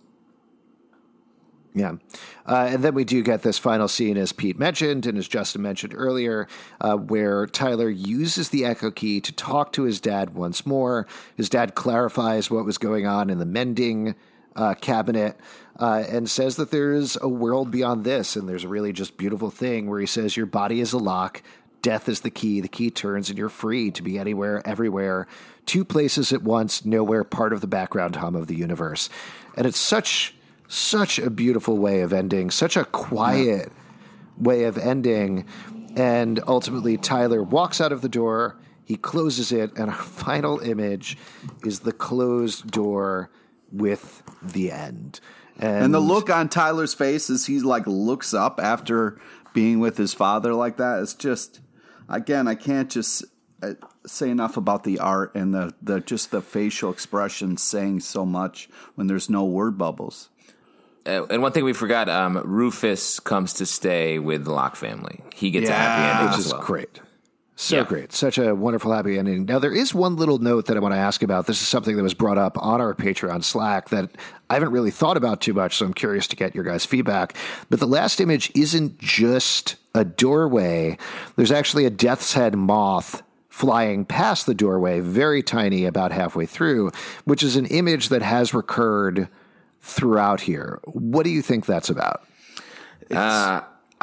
Yeah, uh, and then we do get this final scene, as Pete mentioned, and as Justin mentioned earlier, uh, where Tyler uses the Echo Key to talk to his dad once more. His dad clarifies what was going on in the mending uh, cabinet. Uh, and says that there's a world beyond this, and there's a really just beautiful thing where he says your body is a lock, death is the key, the key turns, and you're free to be anywhere, everywhere, two places at once, nowhere part of the background hum of the universe. And it's such, such a beautiful way of ending, such a quiet yeah. way of ending, and ultimately Tyler walks out of the door, he closes it, and our final image is the closed door with the end. And, and the look on Tyler's face as he like looks up after being with his father like that, it's just, again, I can't just uh, say enough about the art and the, the just the facial expression saying so much when there's no word bubbles. Uh, and one thing we forgot, um, Rufus comes to stay with the Locke family. He gets yeah, a happy ending, which is well. great. So yeah. great. Such a wonderful happy ending. Now, there is one little note that I want to ask about. This is something that was brought up on our Patreon Slack that I haven't really thought about too much, so I'm curious to get your guys' feedback. But the last image isn't just a doorway. There's actually a death's head moth flying past the doorway, very tiny, about halfway through, which is an image that has recurred throughout here. What do you think that's about? Uh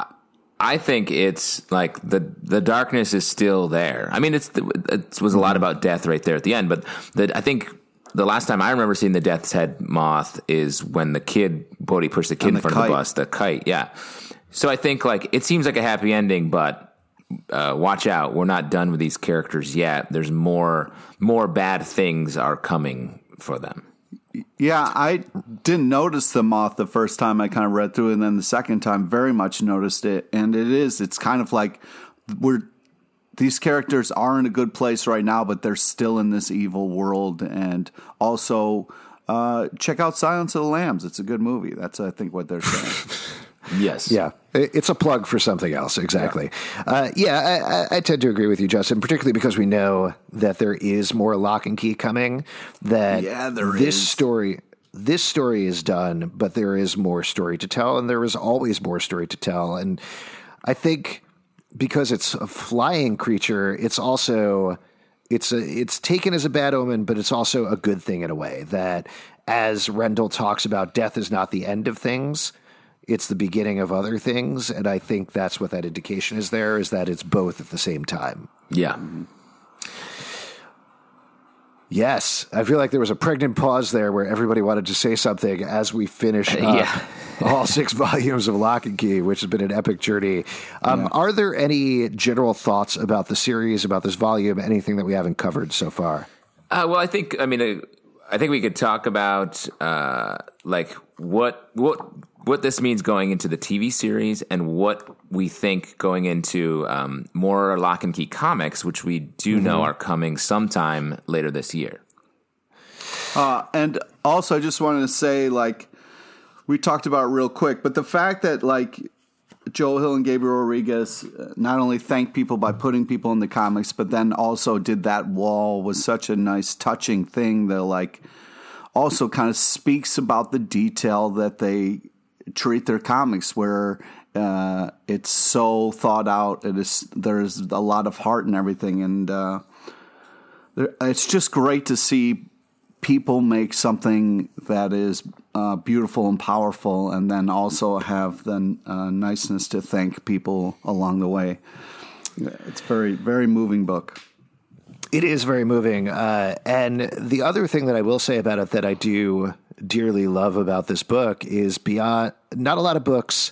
I think it's like the the darkness is still there. I mean, it's it was a lot about death right there at the end, but the, I think the last time I remember seeing the death's head moth is when the kid Bodhi pushed the kid in front kite. of the bus, the kite. Yeah. So I think like it seems like a happy ending, but uh, watch out, we're not done with these characters yet. There's more more bad things are coming for them. Yeah, I didn't notice the moth the first time I kind of read through it, and then the second time very much noticed it. And it is, it's kind of like we're, these characters are in a good place right now, but they're still in this evil world. And also, uh, check out Silence of the Lambs. It's a good movie. That's, I think, what they're saying. Yes. Yeah. It's a plug for something else. Exactly. Yeah, uh, yeah I, I tend to agree with you, Justin, particularly because we know that there is more Lock and Key coming, that yeah, there this is. story, this story is done, but there is more story to tell, and there is always more story to tell. And I think because it's a flying creature, it's also, it's a, it's taken as a bad omen, but it's also a good thing in a way that, as Rendell talks about, death is not the end of things. it's the beginning of other things. And I think that's what that indication is there, is that it's both at the same time. Yeah. Yes. I feel like there was a pregnant pause there where everybody wanted to say something as we finish up Yeah. all six volumes of Lock and Key, which has been an epic journey. Um, Yeah. Are there any general thoughts about the series, about this volume, anything that we haven't covered so far? Uh, well, I think, I mean, uh, I think we could talk about uh, like what what what this means going into the T V series and what we think going into um, more Lock and Key comics, which we do mm-hmm. know are coming sometime later this year. Uh, and also, I just wanted to say, like, we talked about it real quick, but the fact that, like, Joe Hill and Gabriel Rodriguez not only thanked people by putting people in the comics, but then also did that wall was such a nice, touching thing that, like, also kind of speaks about the detail that they treat their comics, where uh, it's so thought out. It is, there's a lot of heart and everything, and uh, there, it's just great to see people make something that is uh, beautiful and powerful, and then also have the uh, niceness to thank people along the way. It's very, very moving book. It is very moving. Uh, and the other thing that I will say about it that I do dearly love about this book is beyond, not a lot of books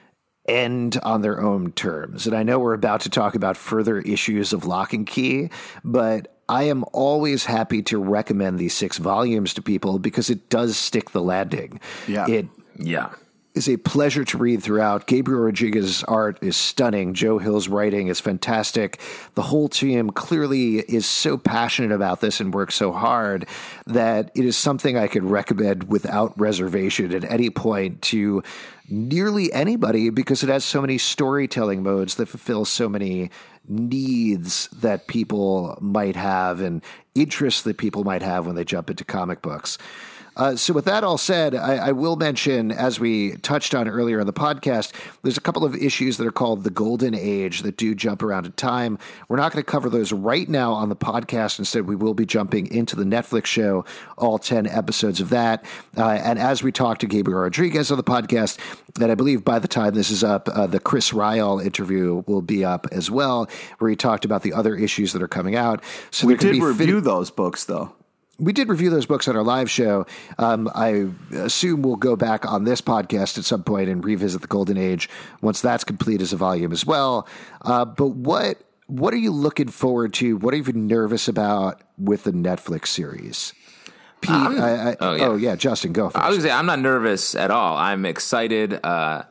end on their own terms. And I know we're about to talk about further issues of Lock and Key, but I am always happy to recommend these six volumes to people because it does stick the landing. Yeah. It Yeah. is a pleasure to read throughout. Gabriel Rodriguez's art is stunning. Joe Hill's writing is fantastic. The whole team clearly is so passionate about this and works so hard that it is something I could recommend without reservation at any point to nearly anybody, because it has so many storytelling modes that fulfill so many needs that people might have and interests that people might have when they jump into comic books. Uh, so with that all said, I, I will mention, as we touched on earlier in the podcast, there's a couple of issues that are called the Golden Age that do jump around in time. We're not going to cover those right now on the podcast. Instead, we will be jumping into the Netflix show, all ten episodes of that. Uh, and as we talk to Gabriel Rodriguez on the podcast, and I believe by the time this is up, uh, the Chris Ryall interview will be up as well, where he talked about the other issues that are coming out. So we there did be review fit- those books, though. We did review those books on our live show. Um, I assume we'll go back on this podcast at some point and revisit the Golden Age once that's complete as a volume as well. Uh, but what what are you looking forward to? What are you nervous about with the Netflix series? Pete, Um, I, I, oh, yeah. oh yeah, Justin, go first. I was gonna say, I'm not nervous at all. I'm excited. Uh,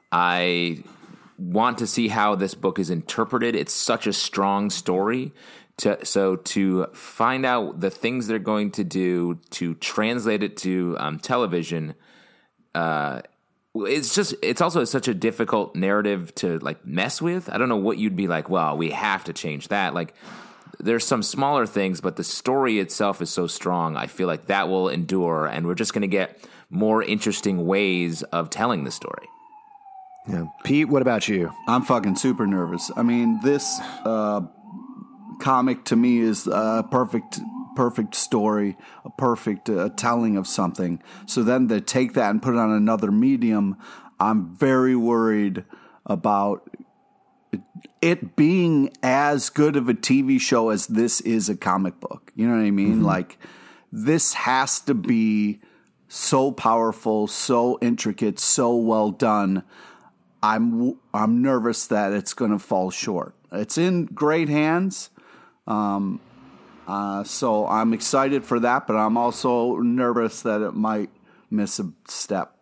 I want to see how this book is interpreted. It's such a strong story. To, so to find out the things they're going to do to translate it to um, television, uh, it's just it's also such a difficult narrative to like mess with. I don't know what you'd be like, well, we have to change that. Like there's some smaller things, but the story itself is so strong. I feel like that will endure, and we're just going to get more interesting ways of telling the story. Yeah. Pete, what about you? I'm fucking super nervous. I mean, this uh, comic to me is a perfect, perfect story, a perfect uh, telling of something. So then to take that and put it on another medium, I'm very worried about it being as good of a T V show as this is a comic book. You know what I mean? Mm-hmm. Like, this has to be so powerful, so intricate, so well done. I'm I'm nervous that it's going to fall short. It's in great hands, um, uh, so I'm excited for that, but I'm also nervous that it might miss a step.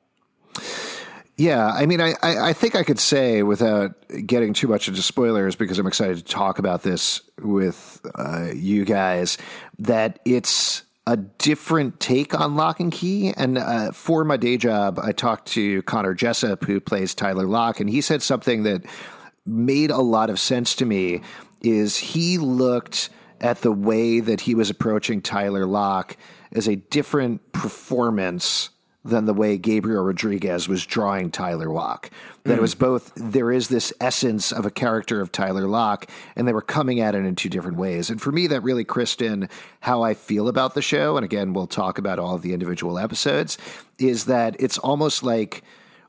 Yeah, I mean, I, I, I think I could say without getting too much into spoilers, because I'm excited to talk about this with uh, you guys, that it's a different take on Lock and Key. And uh, for my day job, I talked to Connor Jessup, who plays Tyler Locke, and he said something that made a lot of sense to me, is he looked at the way that he was approaching Tyler Locke as a different performance than the way Gabriel Rodriguez was drawing Tyler Locke. That mm. it was both, there is this essence of a character of Tyler Locke, and they were coming at it in two different ways. And for me, that really crisped in how I feel about the show. And again, we'll talk about all of the individual episodes, is that it's almost like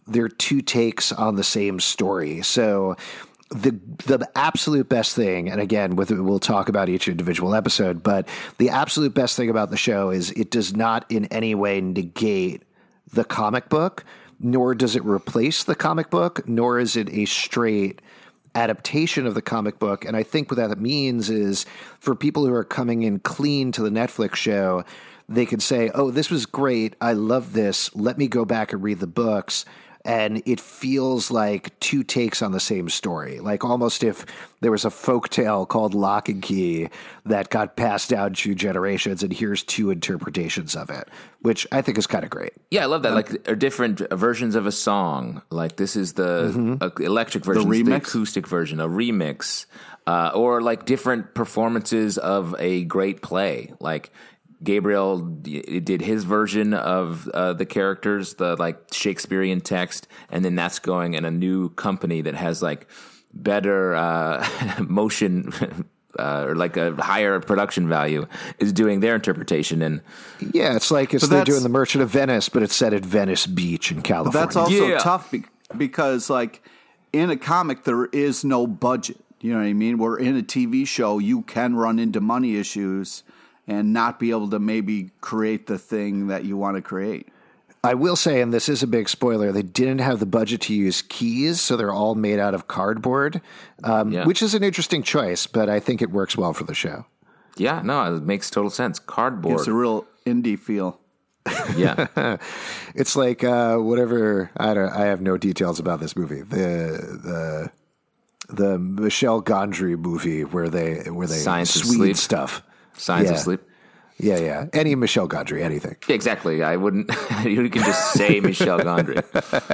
they're two takes on the same story. So the the absolute best thing, and again, with we'll talk about each individual episode, but the absolute best thing about the show is it does not in any way negate the comic book, nor does it replace the comic book, nor is it a straight adaptation of the comic book. And I think what that means is for people who are coming in clean to the Netflix show, they can say, oh, this was great. I love this. Let me go back and read the books. And it feels like two takes on the same story, like almost if there was a folktale called Lock and Key that got passed down two generations, and here's two interpretations of it, which I think is kind of great. Yeah, I love that. Like are different versions of a song. Like this is the Mm-hmm. uh, electric version, The this is the remix? acoustic version, a remix, uh, or like different performances of a great play. Like Gabriel d- did his version of uh, the characters, the like Shakespearean text, and then that's going in a new company that has like better uh, motion uh, or like a higher production value is doing their interpretation. And Yeah, it's like it's But they're that's- doing The Merchant of Venice, but it's set at Venice Beach in California. That's also Yeah. tough be- because, like, in a comic, there is no budget. You know what I mean? Where in a T V show, you can run into money issues and not be able to maybe create the thing that you want to create. I will say, and this is a big spoiler, they didn't have the budget to use keys, so they're all made out of cardboard, um, Yeah. which is an interesting choice, but I think it works well for the show. yeah, no, it makes total sense. Cardboard. It's a real indie feel. yeah. It's like uh, whatever. I don't. I have no details about this movie. The the the Michel Gondry movie where they where they Science of Swede Sleep. stuff. Signs Yeah. of Sleep. Yeah, yeah. Any Michel Gondry, anything. Exactly. I wouldn't. You can just say Michel Gondry.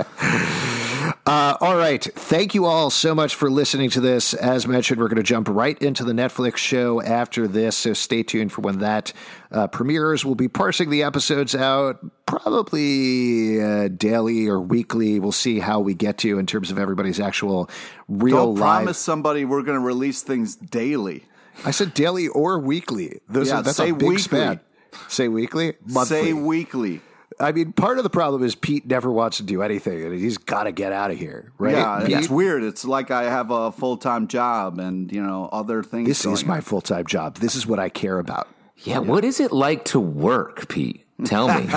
Uh, all right. Thank you all so much for listening to this. As mentioned, we're going to jump right into the Netflix show after this, so stay tuned for when that uh, premieres. We'll be parsing the episodes out probably uh, daily or weekly. We'll see how we get to in terms of everybody's actual real Don't live. promise somebody we're going to release things daily. I said daily or weekly. Those Yeah, are, that's say a big weekly. span. Say weekly? Monthly. Say weekly. I mean, part of the problem is Pete never wants to do anything, and he's got to get out of here, right? Yeah, Pete? it's weird. It's like I have a full time job and you know other things. This is going my on. full time job. This is what I care about. Yeah, what is it like to work, Pete? Tell me.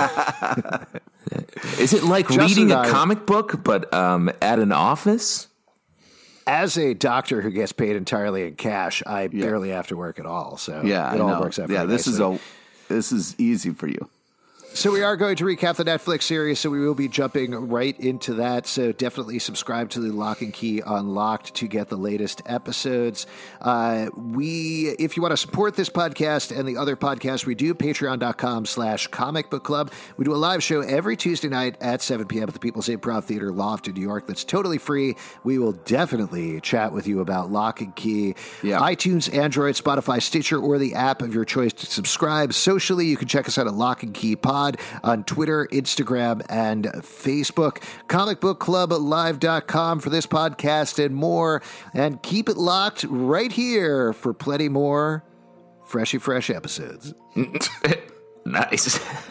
Is it like Justin reading a and I- comic book, but um, at an office? As a doctor who gets paid entirely in cash, I barely have to work at all. So Yeah, it I all know. works out. Yeah, very this is nicely. a this is easy for you. So we are going to recap the Netflix series, so we will be jumping right into that. So definitely subscribe to the Lock and Key Unlocked to get the latest episodes. Uh, we, if you want to support this podcast and the other podcasts we do, patreon.com slash comic book club. We do a live show every Tuesday night at seven p.m. at the People's Improv Theater Loft in New York. That's totally free. We will definitely chat with you about Lock and Key. Yeah. iTunes, Android, Spotify, Stitcher, or the app of your choice to subscribe. Socially, you can check us out at Lock and Key Pod on Twitter, Instagram, and Facebook. comic book club live dot com for this podcast and more. And keep it locked right here for plenty more freshy fresh episodes. Nice.